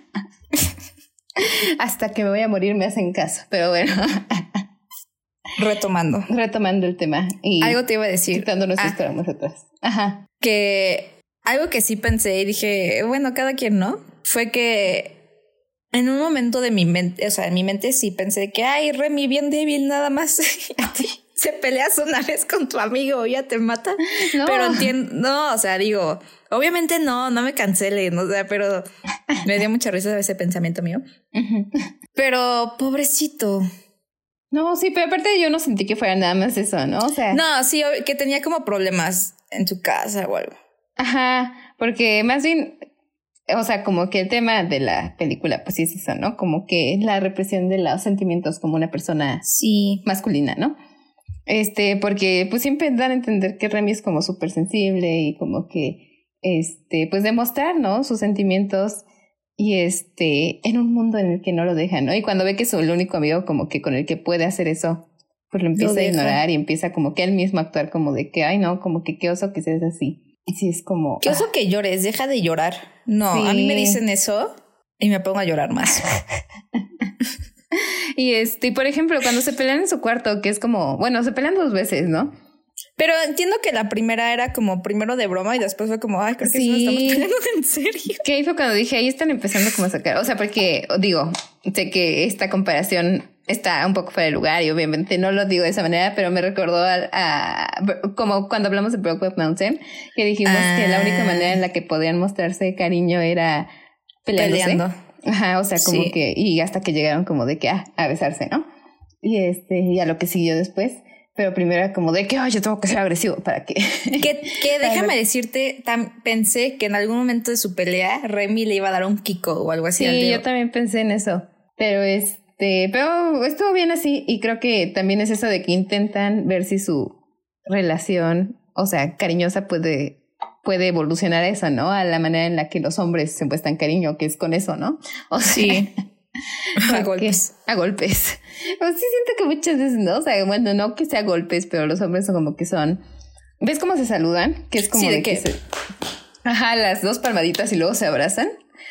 Hasta que me voy a morir me hacen caso, pero bueno. Retomando. Retomando el tema. Y algo te iba a decir. Quitando nuestros traumas atrás. Ajá. Que algo que sí pensé y dije, bueno, cada quien, ¿no? Fue que en un momento de mi mente, o sea, en mi mente sí pensé que, ay, Remy, bien débil, nada más. Se peleas una vez con tu amigo, ya te mata. No. Pero entiendo, no, o sea, digo, obviamente no, no me cancelen, o sea, pero me dio mucha risa ese pensamiento mío. Uh-huh. Pero pobrecito. No, sí, pero aparte yo no sentí que fuera nada más eso, ¿no? O sea. No, sí, que tenía como problemas en su casa o algo. Ajá, porque más bien, o sea, como que el tema de la película, pues sí es eso, ¿no? Como que la represión de los sentimientos como una persona sí. masculina, ¿no? Este, porque pues siempre dan a entender que Remy es como súper sensible y como que, este, pues demostrar, ¿no? Sus sentimientos y este, en un mundo en el que no lo dejan, ¿no? Y cuando ve que es el único amigo como que con el que puede hacer eso, pues lo empieza lo a ignorar y empieza como que él mismo a actuar como de que, ay no, como que qué oso que seas así. Y sí es como... Qué oso ah. que llores, deja de llorar. No, sí. A mí me dicen eso y me pongo a llorar más. Y este, por ejemplo, cuando se pelean en su cuarto, que es como, bueno, se pelean dos veces, ¿no? Pero entiendo que la primera era como primero de broma y después fue como, ay, creo que sí nos estamos peleando en serio. Que ahí fue cuando dije, ahí están empezando como a sacar, o sea, porque digo, sé que esta comparación está un poco fuera de lugar y obviamente no lo digo de esa manera, pero me recordó a, a como cuando hablamos de Brokeback Mountain, que dijimos ah. que la única manera en la que podían mostrarse cariño era peleándose. Peleando. Ajá, o sea, como sí. que, y hasta que llegaron como de que, ah, a besarse, ¿no? Y este, y a lo que siguió después, pero primero era como de que, oh, yo tengo que ser agresivo para que... Que, que déjame decirte, tam, pensé que en algún momento de su pelea, Remy le iba a dar un kiko o algo así. Sí, yo también pensé en eso, pero este, pero estuvo bien así y creo que también es eso de que intentan ver si su relación, o sea, cariñosa puede... puede evolucionar eso, ¿no? A la manera en la que los hombres se muestran cariño, que es con eso, ¿no? O sea, sí. A golpes. A golpes. O sí siento que muchas veces, ¿no? O sea, bueno, no que sea golpes, pero los hombres son como que son... ¿Ves cómo se saludan? Que es como sí, de, de que se... Ajá, las dos palmaditas y luego se abrazan.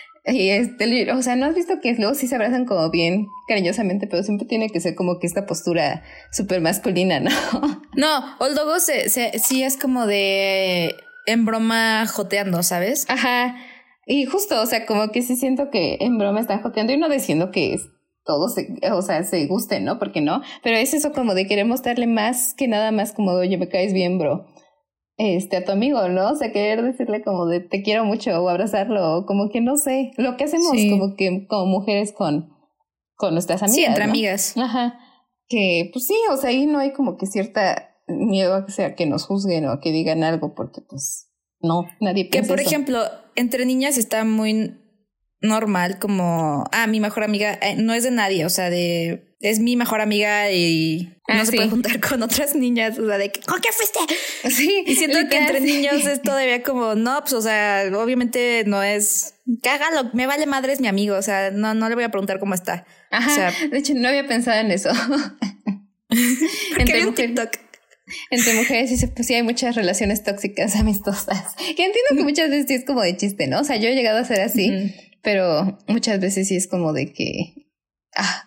Y este, o sea, ¿no has visto que luego sí se abrazan como bien cariñosamente, pero siempre tiene que ser como que esta postura súper masculina, ¿no? No, o luego se, se, sí es como de... en broma joteando, ¿sabes? Ajá. Y justo, o sea, como que sí siento que en broma están joteando y no diciendo que todos, se, o sea, se gusten, ¿no? Porque no. Pero es eso como de querer mostrarle más que nada más como de, oye, me caes bien, bro. Este, a tu amigo, ¿no? O sea, querer decirle como de te quiero mucho o abrazarlo o como que no sé. Lo que hacemos sí. como que como mujeres con, con nuestras amigas. Sí, entre ¿no? amigas. Ajá. Que pues sí, o sea, ahí no hay como que cierta... miedo a que sea que nos juzguen o a que digan algo porque pues no, nadie piensa que por eso. Ejemplo, entre niñas está muy normal como ah, mi mejor amiga eh, no es de nadie, o sea, de es mi mejor amiga y ah, no sí. se puede juntar con otras niñas, o sea, de que ¿con qué fuiste? Sí, y siento que entre niños es todavía como no, pues o sea, obviamente no es cágalo, me vale madre, es mi amigo, o sea, no, no le voy a preguntar cómo está. Ajá, o sea, de hecho no había pensado en eso. Porque vi un TikTok. Entre mujeres sí, pues, sí hay muchas relaciones tóxicas amistosas. Que entiendo que muchas veces sí es como de chiste, ¿no? O sea, yo he llegado a ser así, uh-huh. pero muchas veces sí es como de que... Ah.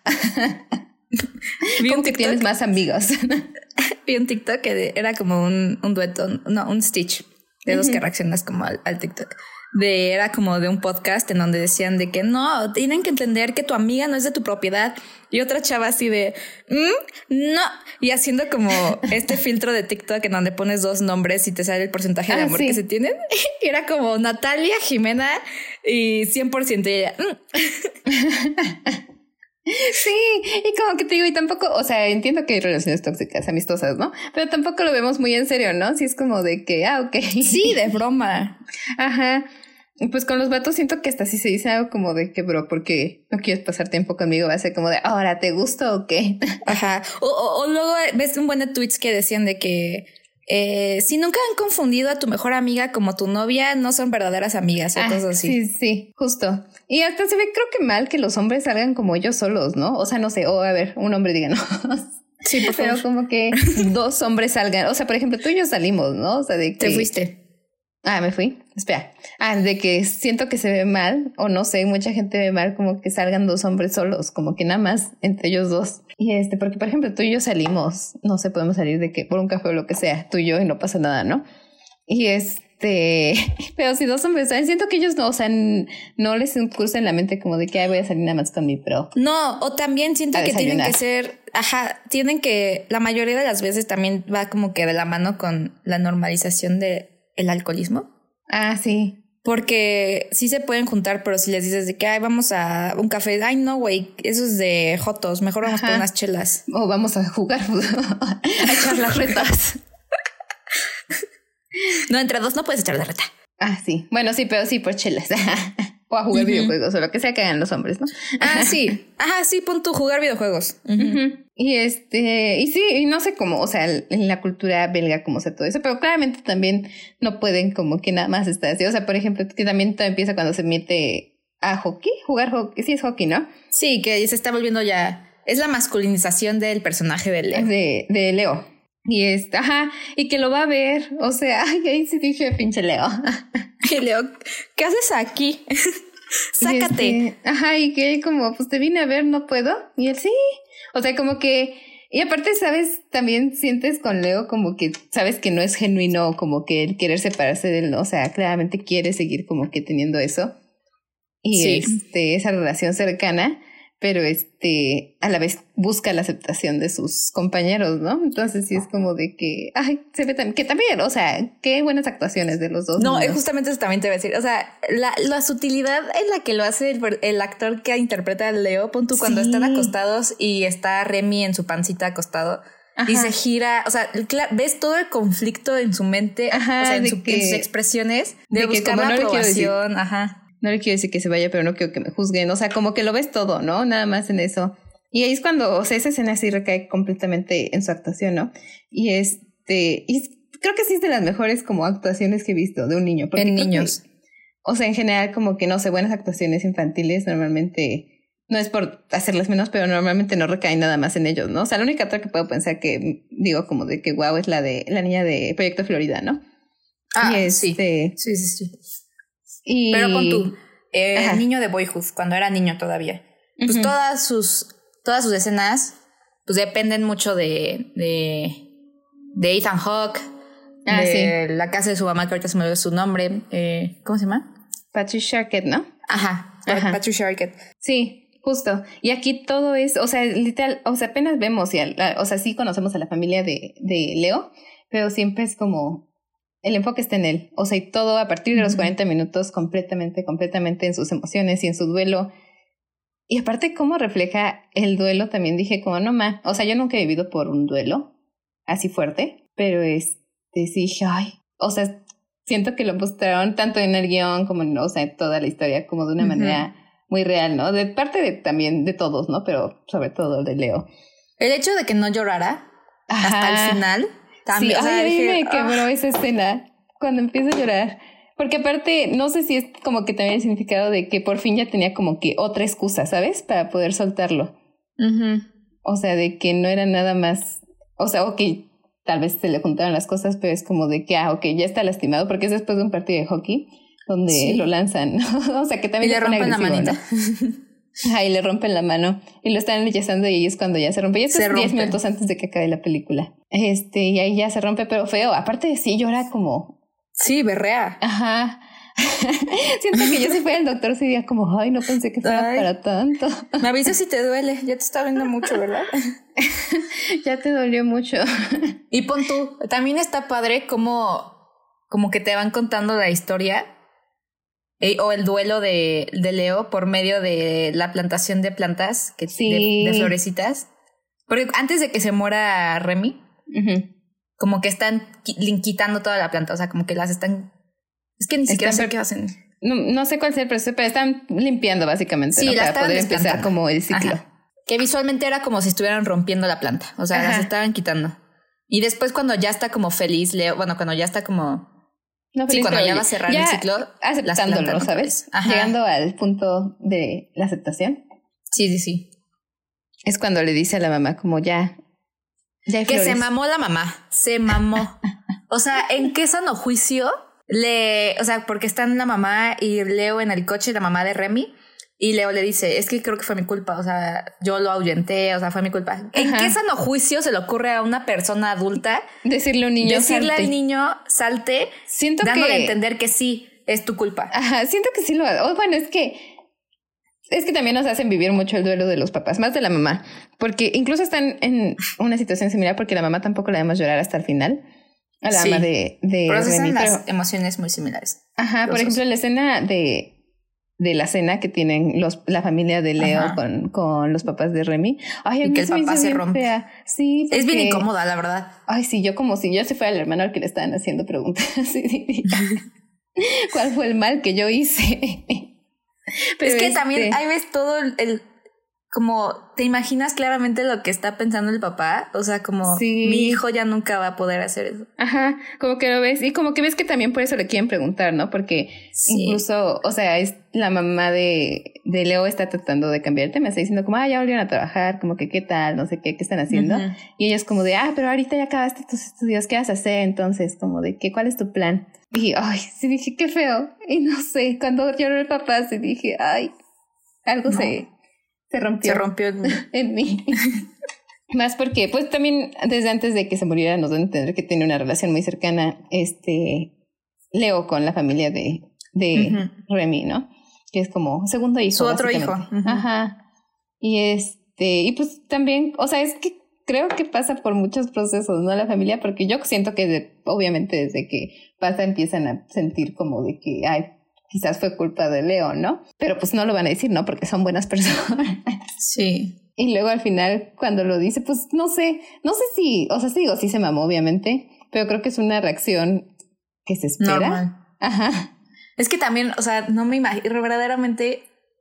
Como que tienes más amigos. Vi un TikTok que era como un, un dueto, no, un Stitch de uh-huh. dos que reaccionas como al, al TikTok. De, era como de un podcast en donde decían de que no, tienen que entender que tu amiga no es de tu propiedad. Y otra chava así de, ¿Mm? no. Y haciendo como este filtro de TikTok en donde pones dos nombres y te sale el porcentaje de ah, amor sí. que se tienen. Y era como Natalia, Jimena y cien por ciento y ella. Mm. Sí, y como que te digo, y tampoco, o sea, entiendo que hay relaciones tóxicas, amistosas, ¿no? Pero tampoco lo vemos muy en serio, ¿no? Si es como de que, ah, ok. Sí, de broma. Ajá. Pues con los vatos siento que hasta si se dice algo como de que, bro, porque no quieres pasar tiempo conmigo, va a ser como de, ahora, ¿te gusto o qué? Ajá. O, o, o luego ves un buen de tweets que decían de que eh, si nunca han confundido a tu mejor amiga como tu novia, no son verdaderas amigas o ah, cosas así. Sí, sí, justo. Y hasta se ve creo que mal que los hombres salgan como ellos solos, ¿no? O sea, no sé, o a ver, un hombre diga no. Sí, por favor. Pero como que dos hombres salgan. O sea, por ejemplo, tú y yo salimos, ¿no? O sea, de que... Te fuiste. Ah, me fui. Espera. Ah, de que siento que se ve mal, o no sé, mucha gente ve mal como que salgan dos hombres solos, como que nada más entre ellos dos. Y este, porque por ejemplo, tú y yo salimos, no sé, podemos salir de que por un café o lo que sea, tú y yo, y no pasa nada, ¿no? Y este, pero si dos hombres salen, siento que ellos no, o sea, no les incursa en la mente como de que ay, voy a salir nada más con mi pro. No, o también siento que tienen que ser, ajá, tienen que, la mayoría de las veces también va como que de la mano con la normalización de el alcoholismo. Ah, sí. Porque sí se pueden juntar, pero si les dices de que ay, vamos a un café, ay, no, güey, eso es de jotos, mejor vamos Ajá. por unas chelas. O vamos a jugar, a echar las retas. No, entre dos no puedes echar la reta. Ah, sí. Bueno, sí, pero sí por chelas. O a jugar uh-huh. videojuegos o lo que sea que hagan los hombres, ¿no? Ah, sí. Ajá, sí, pon tu jugar videojuegos. Uh-huh. Uh-huh. Y este, y sí, y no sé cómo, o sea, en la cultura belga cómo sea todo eso, pero claramente también no pueden como que nada más estar así. O sea, por ejemplo, que también todo empieza cuando se mete a hockey, jugar hockey, sí es hockey, ¿no? Sí, que se está volviendo ya, es la masculinización del personaje de Leo. De, de Leo. Y este, ajá, y que lo va a ver, o sea, ay, ahí sí dije pinche Leo. Y Leo, ¿qué haces aquí? Sácate. Y este, ajá, y que como, pues te vine a ver, no puedo. Y él sí. O sea, como que, y aparte, sabes, también sientes con Leo como que sabes que no es genuino, como que el querer separarse de él, ¿no? O sea, claramente quiere seguir como que teniendo eso. Y sí. este, esa relación cercana, pero este, a la vez busca la aceptación de sus compañeros, ¿no? Entonces sí es como de que, ay, se ve también, que también, o sea, qué buenas actuaciones de los dos. No, niños. Justamente eso también te voy a decir, o sea, la, la sutilidad en la que lo hace el, el actor que interpreta a Leo, pon tú cuando sí. están acostados y está Remy en su pancita acostado. Ajá. Y se gira, o sea, ves todo el conflicto en su mente, ajá, o sea, en, su, que, en sus expresiones de, de buscar la aprobación, ajá. No le quiero decir que se vaya, pero no quiero que me juzguen. O sea, como que lo ves todo, ¿no? Nada más en eso. Y ahí es cuando, o sea, esa escena sí recae completamente en su actuación, ¿no? Y este, y creo que sí es de las mejores como actuaciones que he visto de un niño. En niños. Que, o sea, en general como que, no sé, buenas actuaciones infantiles normalmente, no es por hacerlas menos, pero normalmente no recaen nada más en ellos, ¿no? O sea, la única otra que puedo pensar que digo como de que wow es la de la niña de Proyecto Florida, ¿no? Ah, y este, sí. Sí, sí, sí. Y... Pero pon tú, eh, el niño de Boyhood, cuando era niño todavía, pues uh-huh. todas sus todas sus escenas pues dependen mucho de de, de Ethan Hawke, ah, de sí. la casa de su mamá, que ahorita se me olvidó su nombre, eh, ¿cómo se llama? Patricia Arquette, ¿no? Ajá, Ajá. Patricia Arquette. Sí, justo. Y aquí todo es, o sea, literal, o sea, apenas vemos, y a, o sea, sí conocemos a la familia de, de Leo, pero siempre es como... El enfoque está en él, o sea, y todo a partir de los cuarenta minutos completamente, completamente en sus emociones y en su duelo. Y aparte cómo refleja el duelo, también dije como, no ma, o sea, yo nunca he vivido por un duelo así fuerte, pero este, sí dije, ay, o sea, siento que lo mostraron tanto en el guión como en, o sea, en toda la historia, como de una uh-huh. manera muy real, ¿no? De parte de también de todos, ¿no? Pero sobre todo de Leo. El hecho de que no llorara Ajá. hasta el final... También, sí, o sea, ay, dije, me quebró oh. esa escena cuando empiezo a llorar. Porque aparte, no sé si es como que también el significado de que por fin ya tenía como que otra excusa, ¿sabes? Para poder soltarlo. Uh-huh. O sea, de que no era nada más... O sea, ok, tal vez se le juntaron las cosas, pero es como de que, ah, ok, ya está lastimado, porque es después de un partido de hockey donde sí. lo lanzan. O sea, que también y le rompen la manita. ¿no? Ajá, y le rompen la mano y lo están enyesando y ahí es cuando ya se rompe. Y esto se es diez minutos antes de que acabe la película. Este, y ahí ya se rompe, pero feo. Aparte de sí, llora como... Sí, berrea. Ajá. Siento que yo si fuera el doctor sería como, ay, no pensé que fuera ay. para tanto. Me avisas si te duele, ya te está doliendo mucho, ¿verdad? Ya te dolió mucho. Y pon tú, también está padre como, como que te van contando la historia Eh, o el duelo de, de Leo por medio de la plantación de plantas, que, sí. de, de florecitas. Porque antes de que se muera Remy, uh-huh. como que están quitando toda la planta, o sea, como que las están... Es que ni siquiera están sé qué hacen. No, no sé cuál es el proceso, pero están limpiando básicamente, sí, ¿no? Para poder empezar como el ciclo. Ajá. Que visualmente era como si estuvieran rompiendo la planta, o sea, Ajá. las estaban quitando. Y después cuando ya está como feliz Leo, bueno, cuando ya está como... No, feliz, sí, cuando ya va a cerrar el ciclo... Aceptándolo, ¿sabes? Ajá. Llegando al punto de la aceptación. Sí, sí, sí. Es cuando le dice a la mamá como ya... ya hay que flores. Se mamó la mamá, se mamó. O sea, ¿en qué sano juicio le... O sea, porque están la mamá y Leo en el coche, la mamá de Remy... Y Leo le dice, es que creo que fue mi culpa, o sea, yo lo ahuyenté, o sea, fue mi culpa. ¿En Ajá. qué sano juicio se le ocurre a una persona adulta decirle a un niño decirle salte. al niño salte, siento dándole que... a entender que sí, es tu culpa? Ajá, siento que sí lo... Oh, bueno, es que es que también nos hacen vivir mucho el duelo de los papás, más de la mamá, porque incluso están en una situación similar porque la mamá tampoco la vemos llorar hasta el final. A la sí. mamá de, de Procesan las pero... emociones muy similares. Ajá, por ejemplo, la escena de... de la cena que tienen los la familia de Leo con, con los papás de Remy. Ay, a y mí que el papá se rompe. Fea. Sí, porque... es bien incómoda, la verdad. Ay, sí, yo como si yo se fuera el hermano al que le estaban haciendo preguntas. ¿Cuál fue el mal que yo hice? Pero es que este... también ahí ves todo el, el... como te imaginas claramente lo que está pensando el papá, o sea, como sí. mi hijo ya nunca va a poder hacer eso. Ajá, como que lo ves y como que ves que también por eso le quieren preguntar, ¿no? Porque sí. incluso, o sea, es la mamá de, de Leo está tratando de cambiar el tema, está diciendo como, ah, ya volvieron a trabajar, como que qué tal, no sé qué, qué están haciendo. Uh-huh. Y ellos como de, ah, pero ahorita ya acabaste tus estudios, ¿qué vas a hacer entonces? Como de, ¿qué, cuál es tu plan? Y, ay, sí dije, qué feo. Y no sé, cuando lloró el papá, sí dije, ay, algo no. se... Se rompió. Se rompió en mí. en mí. Más porque, pues también desde antes de que se muriera nos dan a entender que tiene una relación muy cercana, este, Leo con la familia de, de uh-huh. Remy, ¿no? Que es como segundo hijo. Su otro hijo. Uh-huh. Ajá. Y este, y pues también, o sea, es que creo que pasa por muchos procesos, ¿no? La familia, porque yo siento que de, obviamente desde que pasa empiezan a sentir como de que, ay, quizás fue culpa de Leo, ¿no? Pero pues no lo van a decir, ¿no? Porque son buenas personas. Sí. Y luego al final, cuando lo dice, pues no sé, no sé si, o sea, sí digo, sí se mamó, obviamente, pero creo que es una reacción que se espera. Normal. Ajá. Es que también, o sea, no me imagino, verdaderamente,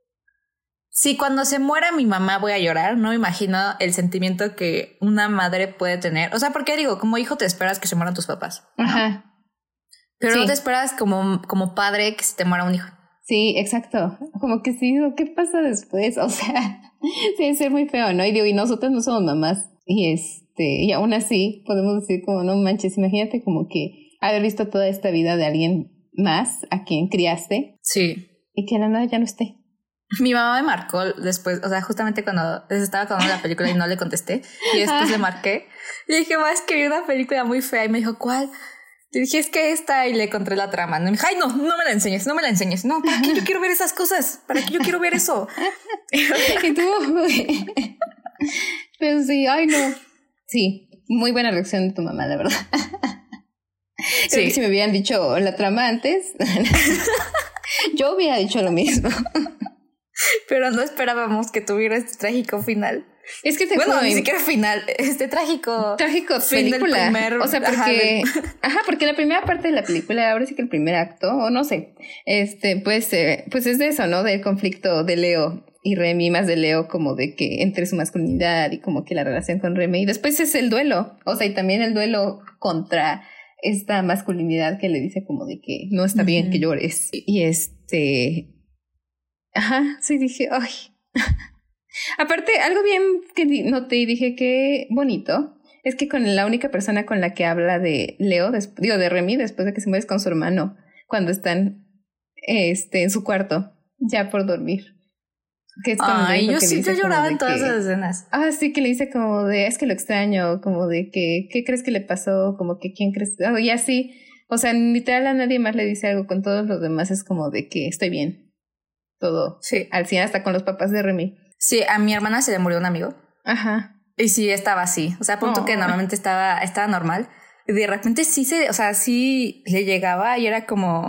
si cuando se muera mi mamá voy a llorar, no me imagino el sentimiento que una madre puede tener. O sea, porque digo, como hijo te esperas que se mueran tus papás, ¿no? Ajá. Pero sí. no te esperas como, como padre que se te muera un hijo. Sí, exacto. Como que sí, ¿qué pasa después? O sea, sí, debe ser muy feo, ¿no? Y digo, y nosotros no somos mamás. Y este, y aún así podemos decir como, no manches, imagínate como que haber visto toda esta vida de alguien más a quien criaste. Sí. Y que la nada ya no esté. Mi mamá me marcó después, o sea, justamente cuando les estaba acabando la película y no le contesté. Y después le marqué. Y dije, ma, es que vi una película muy fea. Y me dijo, ¿cuál? Y dije, es que esta, y le conté la trama. Y me dijo, ay, no, no me la enseñes, no me la enseñes. No, ¿para qué yo quiero ver esas cosas? ¿Para qué yo quiero ver eso? Y tú, pero sí, ay, no. Sí, muy buena reacción de tu mamá, la verdad. Creo sí. que si me hubieran dicho la trama antes, yo hubiera dicho lo mismo. Pero no esperábamos que tuviera este trágico final. Es que te bueno, fue... ni siquiera final, este trágico trágico fin película. Del primer, o sea, porque ajá, de... ajá, porque la primera parte de la película, ahora sí que el primer acto, o no sé, este, pues, eh, pues es de eso, ¿no? Del conflicto de Leo y Remy, más de Leo como de que entre su masculinidad y como que la relación con Remy. Y después es el duelo, o sea, y también el duelo contra esta masculinidad que le dice como de que no está bien uh-huh. que llores. Y este, ajá, sí dije, ay. Aparte, algo bien que noté y dije que bonito es que con la única persona con la que habla de Leo, des, digo de Remy, después de que se muere es con su hermano, cuando están este, en su cuarto, ya por dormir. Que es Ay, yo sí, yo lloraba en todas esas escenas. Ah, sí, que le dice como de, es que lo extraño, como de que, ¿qué crees que le pasó? Como que, ¿quién crees? Oh, y así, o sea, literal a nadie más le dice algo, con todos los demás es como de que estoy bien, todo, sí, al cien, hasta con los papás de Remy. Sí, a mi hermana se le murió un amigo. Ajá. Y sí, estaba así. O sea, a punto oh. que normalmente estaba, estaba normal. Y de repente sí se, o sea, sí le llegaba y era como,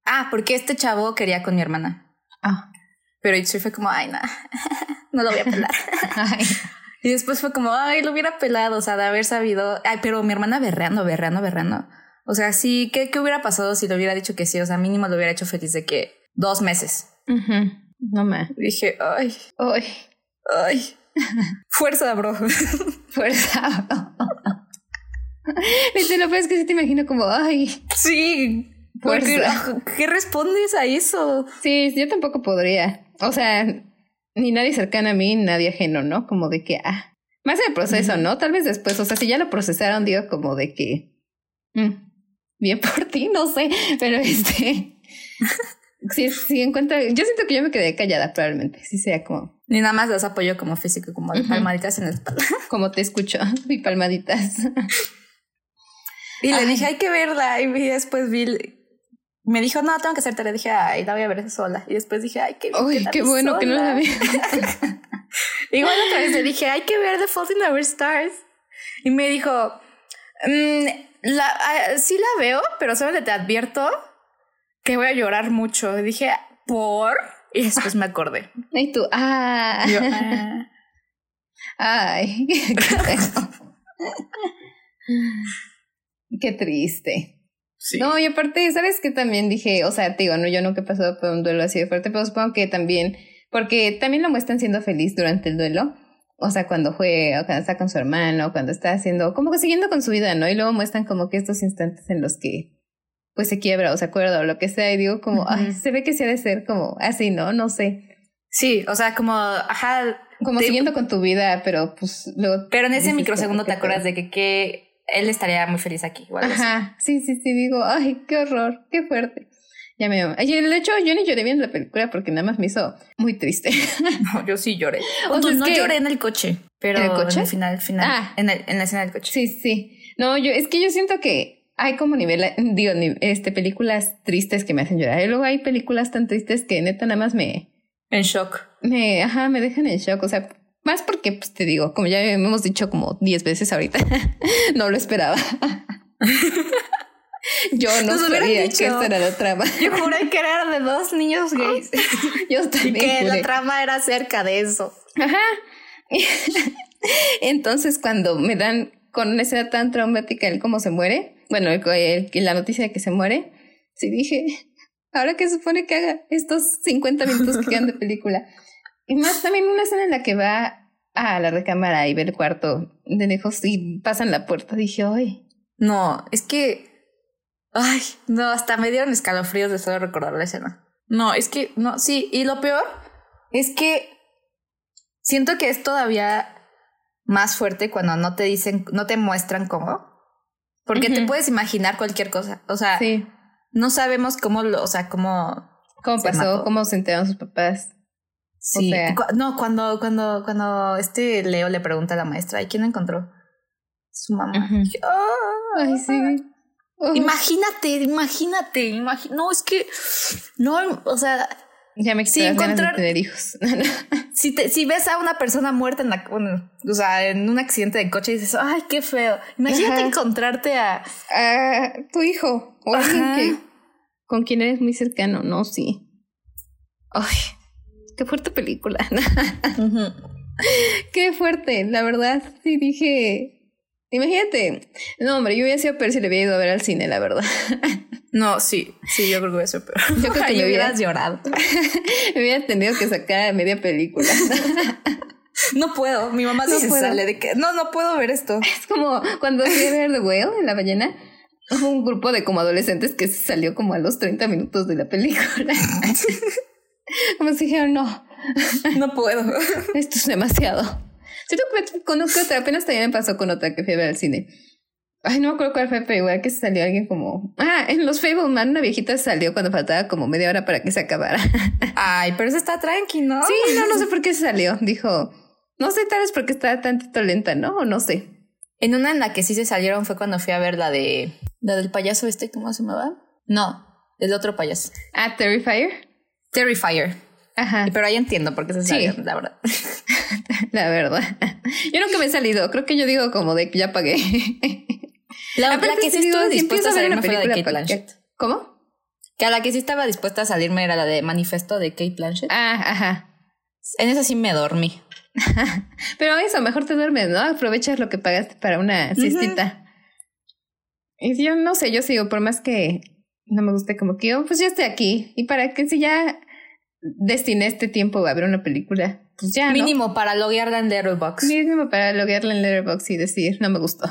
Ah, porque este chavo quería con mi hermana. Ah. Pero Itsuy fue como, ay, no, no lo voy a pelar. Ay. Y después fue como, ay, lo hubiera pelado, o sea, de haber sabido. Ay, pero mi hermana berreando, berreando, berreando. O sea, sí, ¿qué, qué hubiera pasado si le hubiera dicho que sí? O sea, mínimo lo hubiera hecho feliz de que dos meses. Uh-huh. No me. Dije, ay, ay, ay. Fuerza, bro. Fuerza, bro. Viste, lo peor es que sí te imagino como, ay. Sí. Fuerza. ¿Qué, ¿Qué respondes a eso? Sí, yo tampoco podría. O sea, ni nadie cercano a mí, nadie ajeno, ¿no? Como de que, ah. Más el proceso, uh-huh. ¿no? Tal vez después, o sea, si ya lo procesaron, digo como de que. Mm, bien por ti, no sé. Pero este. Sí, sí, encuentro. Yo siento que yo me quedé callada, probablemente. Sí, sea como. Ni nada más das apoyo como físico, como de uh-huh. palmaditas en la espalda. Como te escucho, y palmaditas. Y le ay. dije, hay que verla. Y después vi. Me dijo, no, tengo que hacer tarea. Dije, ay, la voy a ver sola. Y después dije, ay, qué, uy, qué, qué bueno sola. Que no la vi. Igual otra vez le dije, hay que ver The Fault in Our Stars. Y me dijo, mmm, la, uh, sí la veo, pero solamente te advierto que voy a llorar mucho. Y dije, ¿por? Y después me acordé. Y tú, ah. Yo, ah. Ay, qué feo. Qué triste. Sí. No, y aparte, ¿sabes qué? También dije, o sea, te digo, no, yo nunca he pasado por un duelo así de fuerte, pero supongo que también, porque también lo muestran siendo feliz durante el duelo. O sea, cuando fue, o cuando está con su hermano, cuando está haciendo, como que siguiendo con su vida, ¿no? Y luego muestran como que estos instantes en los que pues se quiebra o se acuerda o lo que sea, y digo como, uh-huh. ay, se ve que se ha de ser como así, ¿no? No sé. Sí, o sea, como, ajá. Como te... siguiendo con tu vida, pero pues luego... Pero en ese microsegundo te acuerdas de que, que él estaría muy feliz aquí. Igual ajá, así. sí, sí, sí, digo, ay, qué horror, qué fuerte. Ya me... De hecho, yo ni lloré viendo la película porque nada más me hizo muy triste. No, yo sí lloré. O sea, no que... lloré en el coche, pero ¿en el coche? En el final, final. Ah. En, el, en la escena del coche. Sí, sí. No, yo, es que yo siento que hay como nivel, digo, este, películas tristes que me hacen llorar. Y luego hay películas tan tristes que neta nada más me... En shock. Me, ajá, me dejan en shock. O sea, más porque, pues te digo, como ya hemos dicho como diez veces ahorita, no lo esperaba. Yo no sabía dicho, que esta era la trama. Yo juré que era de dos niños gays. Yo también y que juré. La trama era acerca de eso. Ajá. Entonces, cuando me dan con una escena tan traumática el cómo se muere, bueno, el, el, la noticia de que se muere, sí dije, ahora que supone que haga estos cincuenta minutos que quedan de película. Y más también una escena en la que va a la recámara y ve el cuarto de lejos y pasan la puerta. Dije, ay. No, es que... Ay, no, hasta me dieron escalofríos de solo recordar la escena. No, es que, no, sí, y lo peor es que siento que es todavía más fuerte cuando no te dicen, no te muestran cómo. Porque uh-huh. te puedes imaginar cualquier cosa. O sea, sí. no sabemos cómo lo, o sea, cómo... ¿Cómo pasó? Mató. ¿Cómo se enteraron sus papás? Sí, o sea, Cu- no, cuando, cuando, cuando este Leo le pregunta a la maestra, ¿y quién lo encontró? Su mamá. Uh-huh. Dije, oh, ay, sí. Uh. Imagínate, imagínate, imagi- no, es que no, o sea, ya me quité las ganas de tener hijos. si, te, si ves a una persona muerta en la, bueno, o sea, en un accidente de coche y dices, ay, qué feo. Imagínate ajá. encontrarte a, a tu hijo o alguien que con quien eres muy cercano, no, sí. Ay, qué fuerte película. uh-huh. Qué fuerte, la verdad. Sí dije. Imagínate, no hombre, yo hubiera sido peor si le hubiera ido a ver al cine, la verdad. No, sí, sí, yo creo que hubiera sido peor. Yo creo que me me hubieras llorado. Me hubiera tenido que sacar a media película. No puedo, mi mamá no sí se sale de que, no, no puedo ver esto. Es como cuando fui a ver The Whale en la ballena, hubo un grupo de como adolescentes que salió como a los treinta minutos de la película. Como si dijeron, no. No puedo. Esto es demasiado. Siento que conozco otra, apenas también me pasó con otra que fui a ver al cine. Ay, no me acuerdo cuál fue, pero igual que salió alguien como... Ah, en los Fableman una viejita salió cuando faltaba como media hora para que se acabara. Ay, pero eso está tranqui, ¿no? Sí, no, no sé por qué se salió. Dijo, no sé, tal vez porque estaba tantito lenta, ¿no? O no sé. En una en la que sí se salieron fue cuando fui a ver la de... La del payaso este, ¿cómo se llamaba? No, el otro payaso. Ah, Terrifier. Terrifier. Ajá. Pero ahí entiendo por qué se salieron, sí. La verdad. La verdad. Yo nunca me he salido. Creo que yo digo como de que ya pagué. La, la que sí estuvo dispuesta a salirme fue la de Kate Blanchett. ¿Cómo? Que a la que sí estaba dispuesta a salirme era la de Manifesto de Cate Blanchett. Ah, ajá. En esa sí me dormí. Pero eso, mejor te duermes, ¿no? Aprovechas lo que pagaste para una uh-huh. siestita. Y yo no sé, yo sigo, por más que no me guste, como que yo, pues ya estoy aquí. Y para que si ya destiné este tiempo a ver una película, pues ya, Mínimo ¿no? para loguearla en Letterboxd. Mínimo para loguearla en Letterboxd y decir, no me gustó.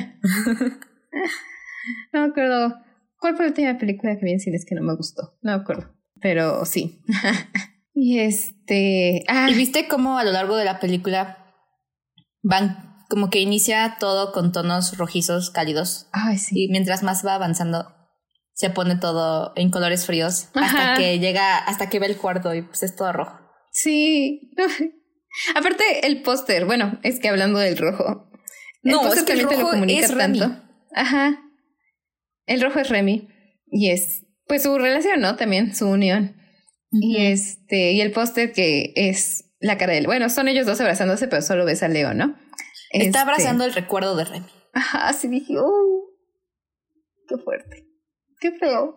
No me acuerdo. ¿Cuál fue la última película que vi en cines que no me gustó? No me acuerdo. Pero sí. Y este... Ah. ¿Y viste cómo a lo largo de la película van... como que inicia todo con tonos rojizos cálidos? Ay, sí. Y mientras más va avanzando, se pone todo en colores fríos. Ajá. Hasta que llega... Hasta que ve el cuarto y pues es todo rojo. Sí. Aparte, el póster... Bueno, es que hablando del rojo... No, el es que el rojo te lo comunica es tanto. Remy. Ajá. El rojo es Remy. Y es... Pues su relación, ¿no? También su unión. Uh-huh. Y este... Y el póster que es la cara de él. Bueno, son ellos dos abrazándose, pero solo ves a Leo, ¿no? Está este... abrazando el recuerdo de Remy. Ajá, sí dije... Oh, qué fuerte. Qué feo.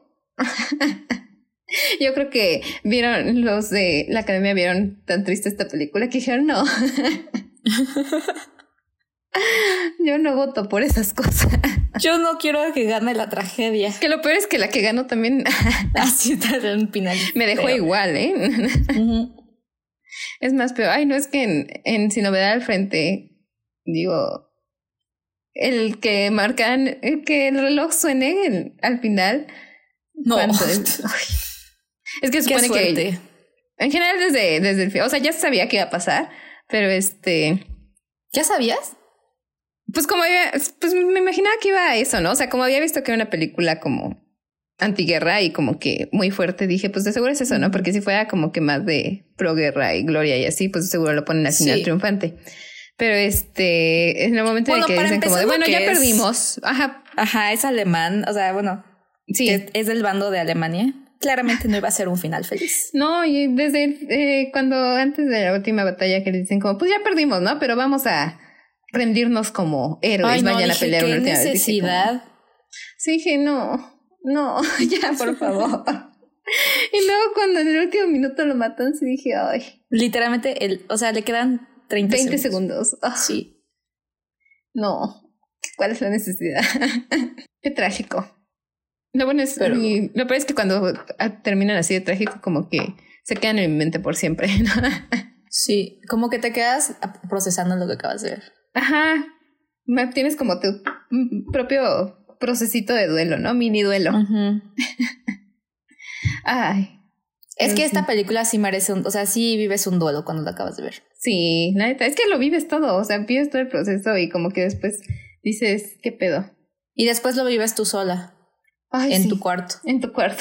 Yo creo que vieron... Los de la academia vieron tan triste esta película que dijeron no. Yo no voto por esas cosas. Yo no quiero que gane la tragedia. Que lo peor es que la que ganó también... Así está en un final. Me dejó pero... igual, ¿eh? Uh-huh. Es más peor. Ay, no, es que en, en Sin Novedad al Frente, digo, el que marcan, el que el reloj suene el, al final. No. Es, es que supone que... En general desde, desde el... O sea, ya sabía que iba a pasar, pero este... ¿Ya sabías? Pues como había, pues me imaginaba que iba a eso, ¿no? O sea, como había visto que era una película como antiguerra y como que muy fuerte, dije, pues de seguro es eso, ¿no? Porque si fuera como que más de proguerra y gloria y así, pues de seguro lo ponen al final sí. triunfante. Pero este, en el momento bueno, de que dicen como de, bueno, ya es... perdimos. Ajá. Ajá, es alemán, o sea, bueno, sí. es, es del bando de Alemania. Claramente no iba a ser un final feliz. No, y desde eh, cuando antes de la última batalla que le dicen como, pues ya perdimos, ¿no? Pero vamos a rendirnos como héroes, Ay, no, vayan dije, a pelear ¿qué una última necesidad? Vez. Como, sí, dije, no, no, ya, por favor. Y luego cuando en el último minuto lo matan, sí dije, ay. Literalmente, el, o sea, le quedan treinta veinte segundos. segundos. Oh. Sí. No, ¿cuál es la necesidad? Qué trágico. Lo bueno es, Pero... y lo peor es que cuando terminan así de trágico, como que se quedan en mi mente por siempre, ¿no? Sí, como que te quedas procesando lo que acabas de ver. Ajá, tienes como tu propio procesito de duelo, ¿no? Mini duelo. Uh-huh. Ay. Es que sí. Esta película sí merece un... O sea, sí vives un duelo cuando la acabas de ver. Sí, la neta, es que lo vives todo. O sea, vives todo el proceso y como que después dices, ¿qué pedo? Y después lo vives tú sola. Ay, en sí, tu cuarto. En tu cuarto.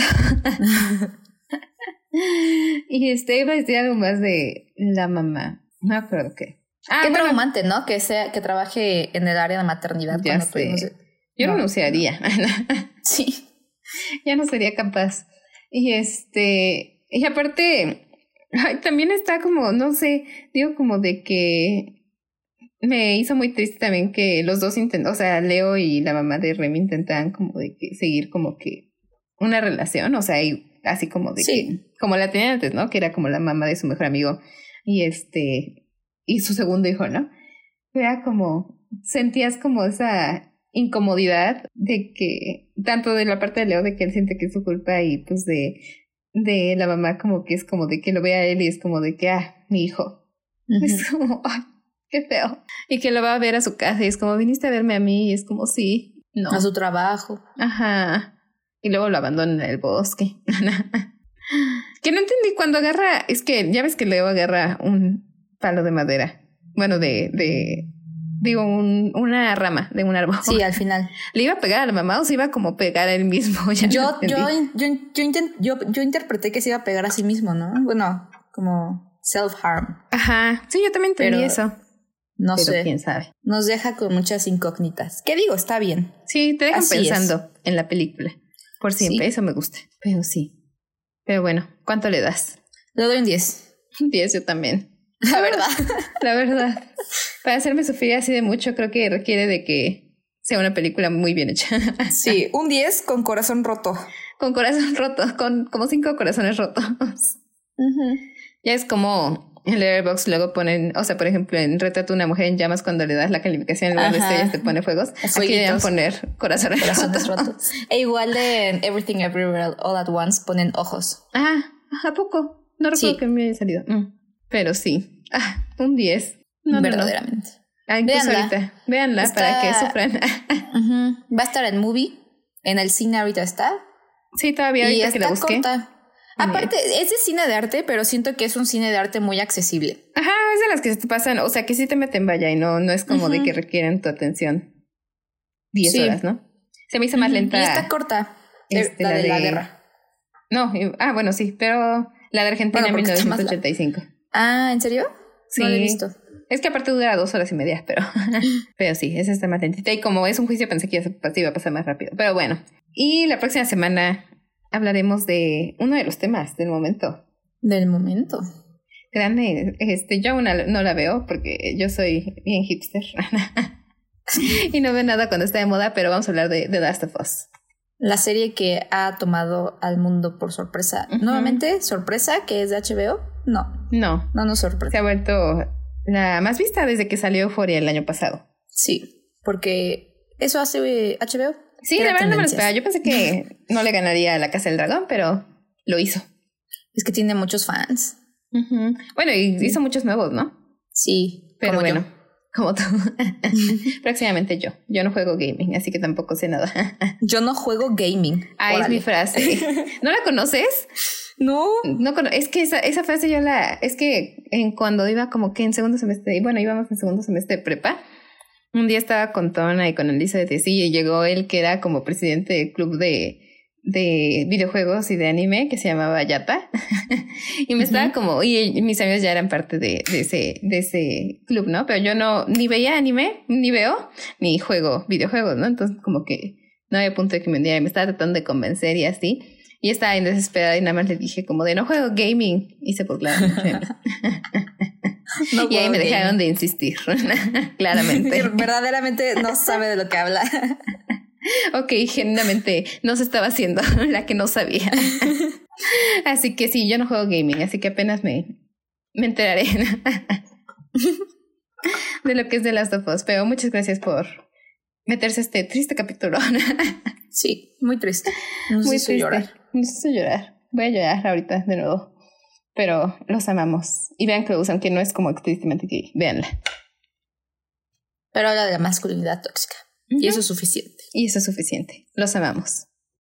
Y este iba a decir algo más de la mamá. No me acuerdo qué. Ah, qué bueno, traumante, ¿no? Que sea, que trabaje en el área de maternidad. Ya sé. Tuvimos... Yo no. renunciaría. Sí. Ya no sería capaz. Y este. Y aparte. Ay, también está como, no sé, digo como de que me hizo muy triste también que los dos intentan, o sea, Leo y la mamá de Remy intentaban como de que seguir como que una relación, o sea, y así como de sí. que, como la tenían antes, ¿no? Que era como la mamá de su mejor amigo y este, y su segundo hijo, ¿no? Era como, sentías como esa incomodidad de que, tanto de la parte de Leo de que él siente que es su culpa y pues de, de la mamá como que es como de que lo ve a él y es como de que, ah, mi hijo. Uh-huh. Es como, ay, qué feo. Y que lo va a ver a su casa y es como, viniste a verme a mí y es como, sí, no. A su trabajo. Ajá. Y luego lo abandonan en el bosque. Que no entendí cuando agarra, es que ya ves que Leo agarra un palo de madera. Bueno, de, de digo, un, una rama de un árbol. Sí, al final. ¿Le iba a pegar a la mamá o se iba a como pegar a él mismo? Ya yo, no yo, yo, yo, intent, yo, yo interpreté que se iba a pegar a sí mismo, ¿no? Bueno, como self-harm. Ajá, sí, yo también entendí Pero... eso. No Pero sé. quién sabe. Nos deja con muchas incógnitas. ¿Qué digo? Está bien. Sí, te dejan Así pensando es. en la película. Por siempre, sí. Eso me gusta. Pero sí. Pero bueno, ¿cuánto le das? Le doy un diez. Un diez yo también. La verdad. La verdad. Para hacerme sufrir así de mucho, creo que requiere de que sea una película muy bien hecha. Sí, un diez con corazón roto. Con corazón roto, con como cinco corazones rotos. Uh-huh. Ya es como en Letterboxd luego ponen, o sea, por ejemplo, en Retrato de una mujer en llamas, cuando le das la calificación en lugar de estrellas te pone fuegos. Aquí deberían poner corazones, corazones rotos. rotos. E igual en Everything Everywhere All at Once ponen ojos. Ah, ¿a poco? No recuerdo sí. que me haya salido. Mm. Pero sí. Ah, un diez. No, verdaderamente. No, no. Ah, incluso véanla. Ahorita. Véanla está... para que sufran. Uh-huh. Va a estar en Movie. En el cine ahorita está. Sí, todavía ahorita y que la busqué. Corta. Aparte, es de cine de arte, pero siento que es un cine de arte muy accesible. Ajá, es de las que se te pasan, o sea, que sí te meten vaya y no, no es como uh-huh. de que requieren tu atención diez sí. horas, ¿no? Se me hizo más uh-huh. lenta. Y está corta, este, la, la de, de la guerra. No, ah, bueno, sí, pero la de Argentina bueno, en mil novecientos ochenta y cinco. Ah, ¿en serio? Sí. No la he visto. Es que aparte dura dos horas y media, pero, pero sí, esa está más lentita. Y como es un juicio, pensé que iba a pasar más rápido. Pero bueno, y la próxima semana hablaremos de uno de los temas del momento. Del momento. Grande. Este, yo aún no la veo porque yo soy bien hipster. Y no veo nada cuando está de moda, pero vamos a hablar de The Last of Us. La serie que ha tomado al mundo por sorpresa. Uh-huh. Nuevamente, sorpresa, que es de H B O. No. No. No nos sorprende. Se ha vuelto la más vista desde que salió Euphoria el año pasado. Sí, porque eso hace H B O. Sí, la verdad no me lo esperaba. Yo pensé que no le ganaría a La Casa del Dragón, pero lo hizo. Es que tiene muchos fans. Uh-huh. Bueno, y hizo muchos nuevos, ¿no? Sí, pero como bueno, yo. Como tú. Próximamente yo. Yo no juego gaming, así que tampoco sé nada. Yo no juego gaming. Ah, órale. Es mi frase. ¿No la conoces? No. No cono- es que esa, esa frase yo la... Es que en cuando iba como que en segundo semestre... Bueno, íbamos en segundo semestre de prepa. Un día estaba con Tona y con Elisa de Tecillo y llegó él que era como presidente del club de, de videojuegos y de anime que se llamaba Yata. Y me uh-huh. estaba como... Y mis amigos ya eran parte de, de, ese, de ese club, ¿no? Pero yo no... Ni veía anime, ni veo, ni juego videojuegos, ¿no? Entonces como que no había punto de que me entendiera. Me estaba tratando de convencer y así. Y estaba en desesperada y nada más le dije como de no juego gaming. Y se burlaron. No y ahí me dejaron gaming. De insistir. Claramente. Verdaderamente no sabe de lo que habla. Ok, genuinamente no se estaba haciendo la que no sabía. Así que sí, yo no juego gaming, así que apenas me, me enteraré de lo que es The Last of Us. Pero muchas gracias por meterse a este triste capítulo. Sí, muy triste. Nos muy hizo triste. llorar. Nos hizo llorar. Voy a llorar ahorita de nuevo. Pero los amamos. Y vean Close, aunque no es como explícitamente gay. Véanla. Pero habla de la masculinidad tóxica. Uh-huh. Y eso es suficiente. Y eso es suficiente. Los amamos.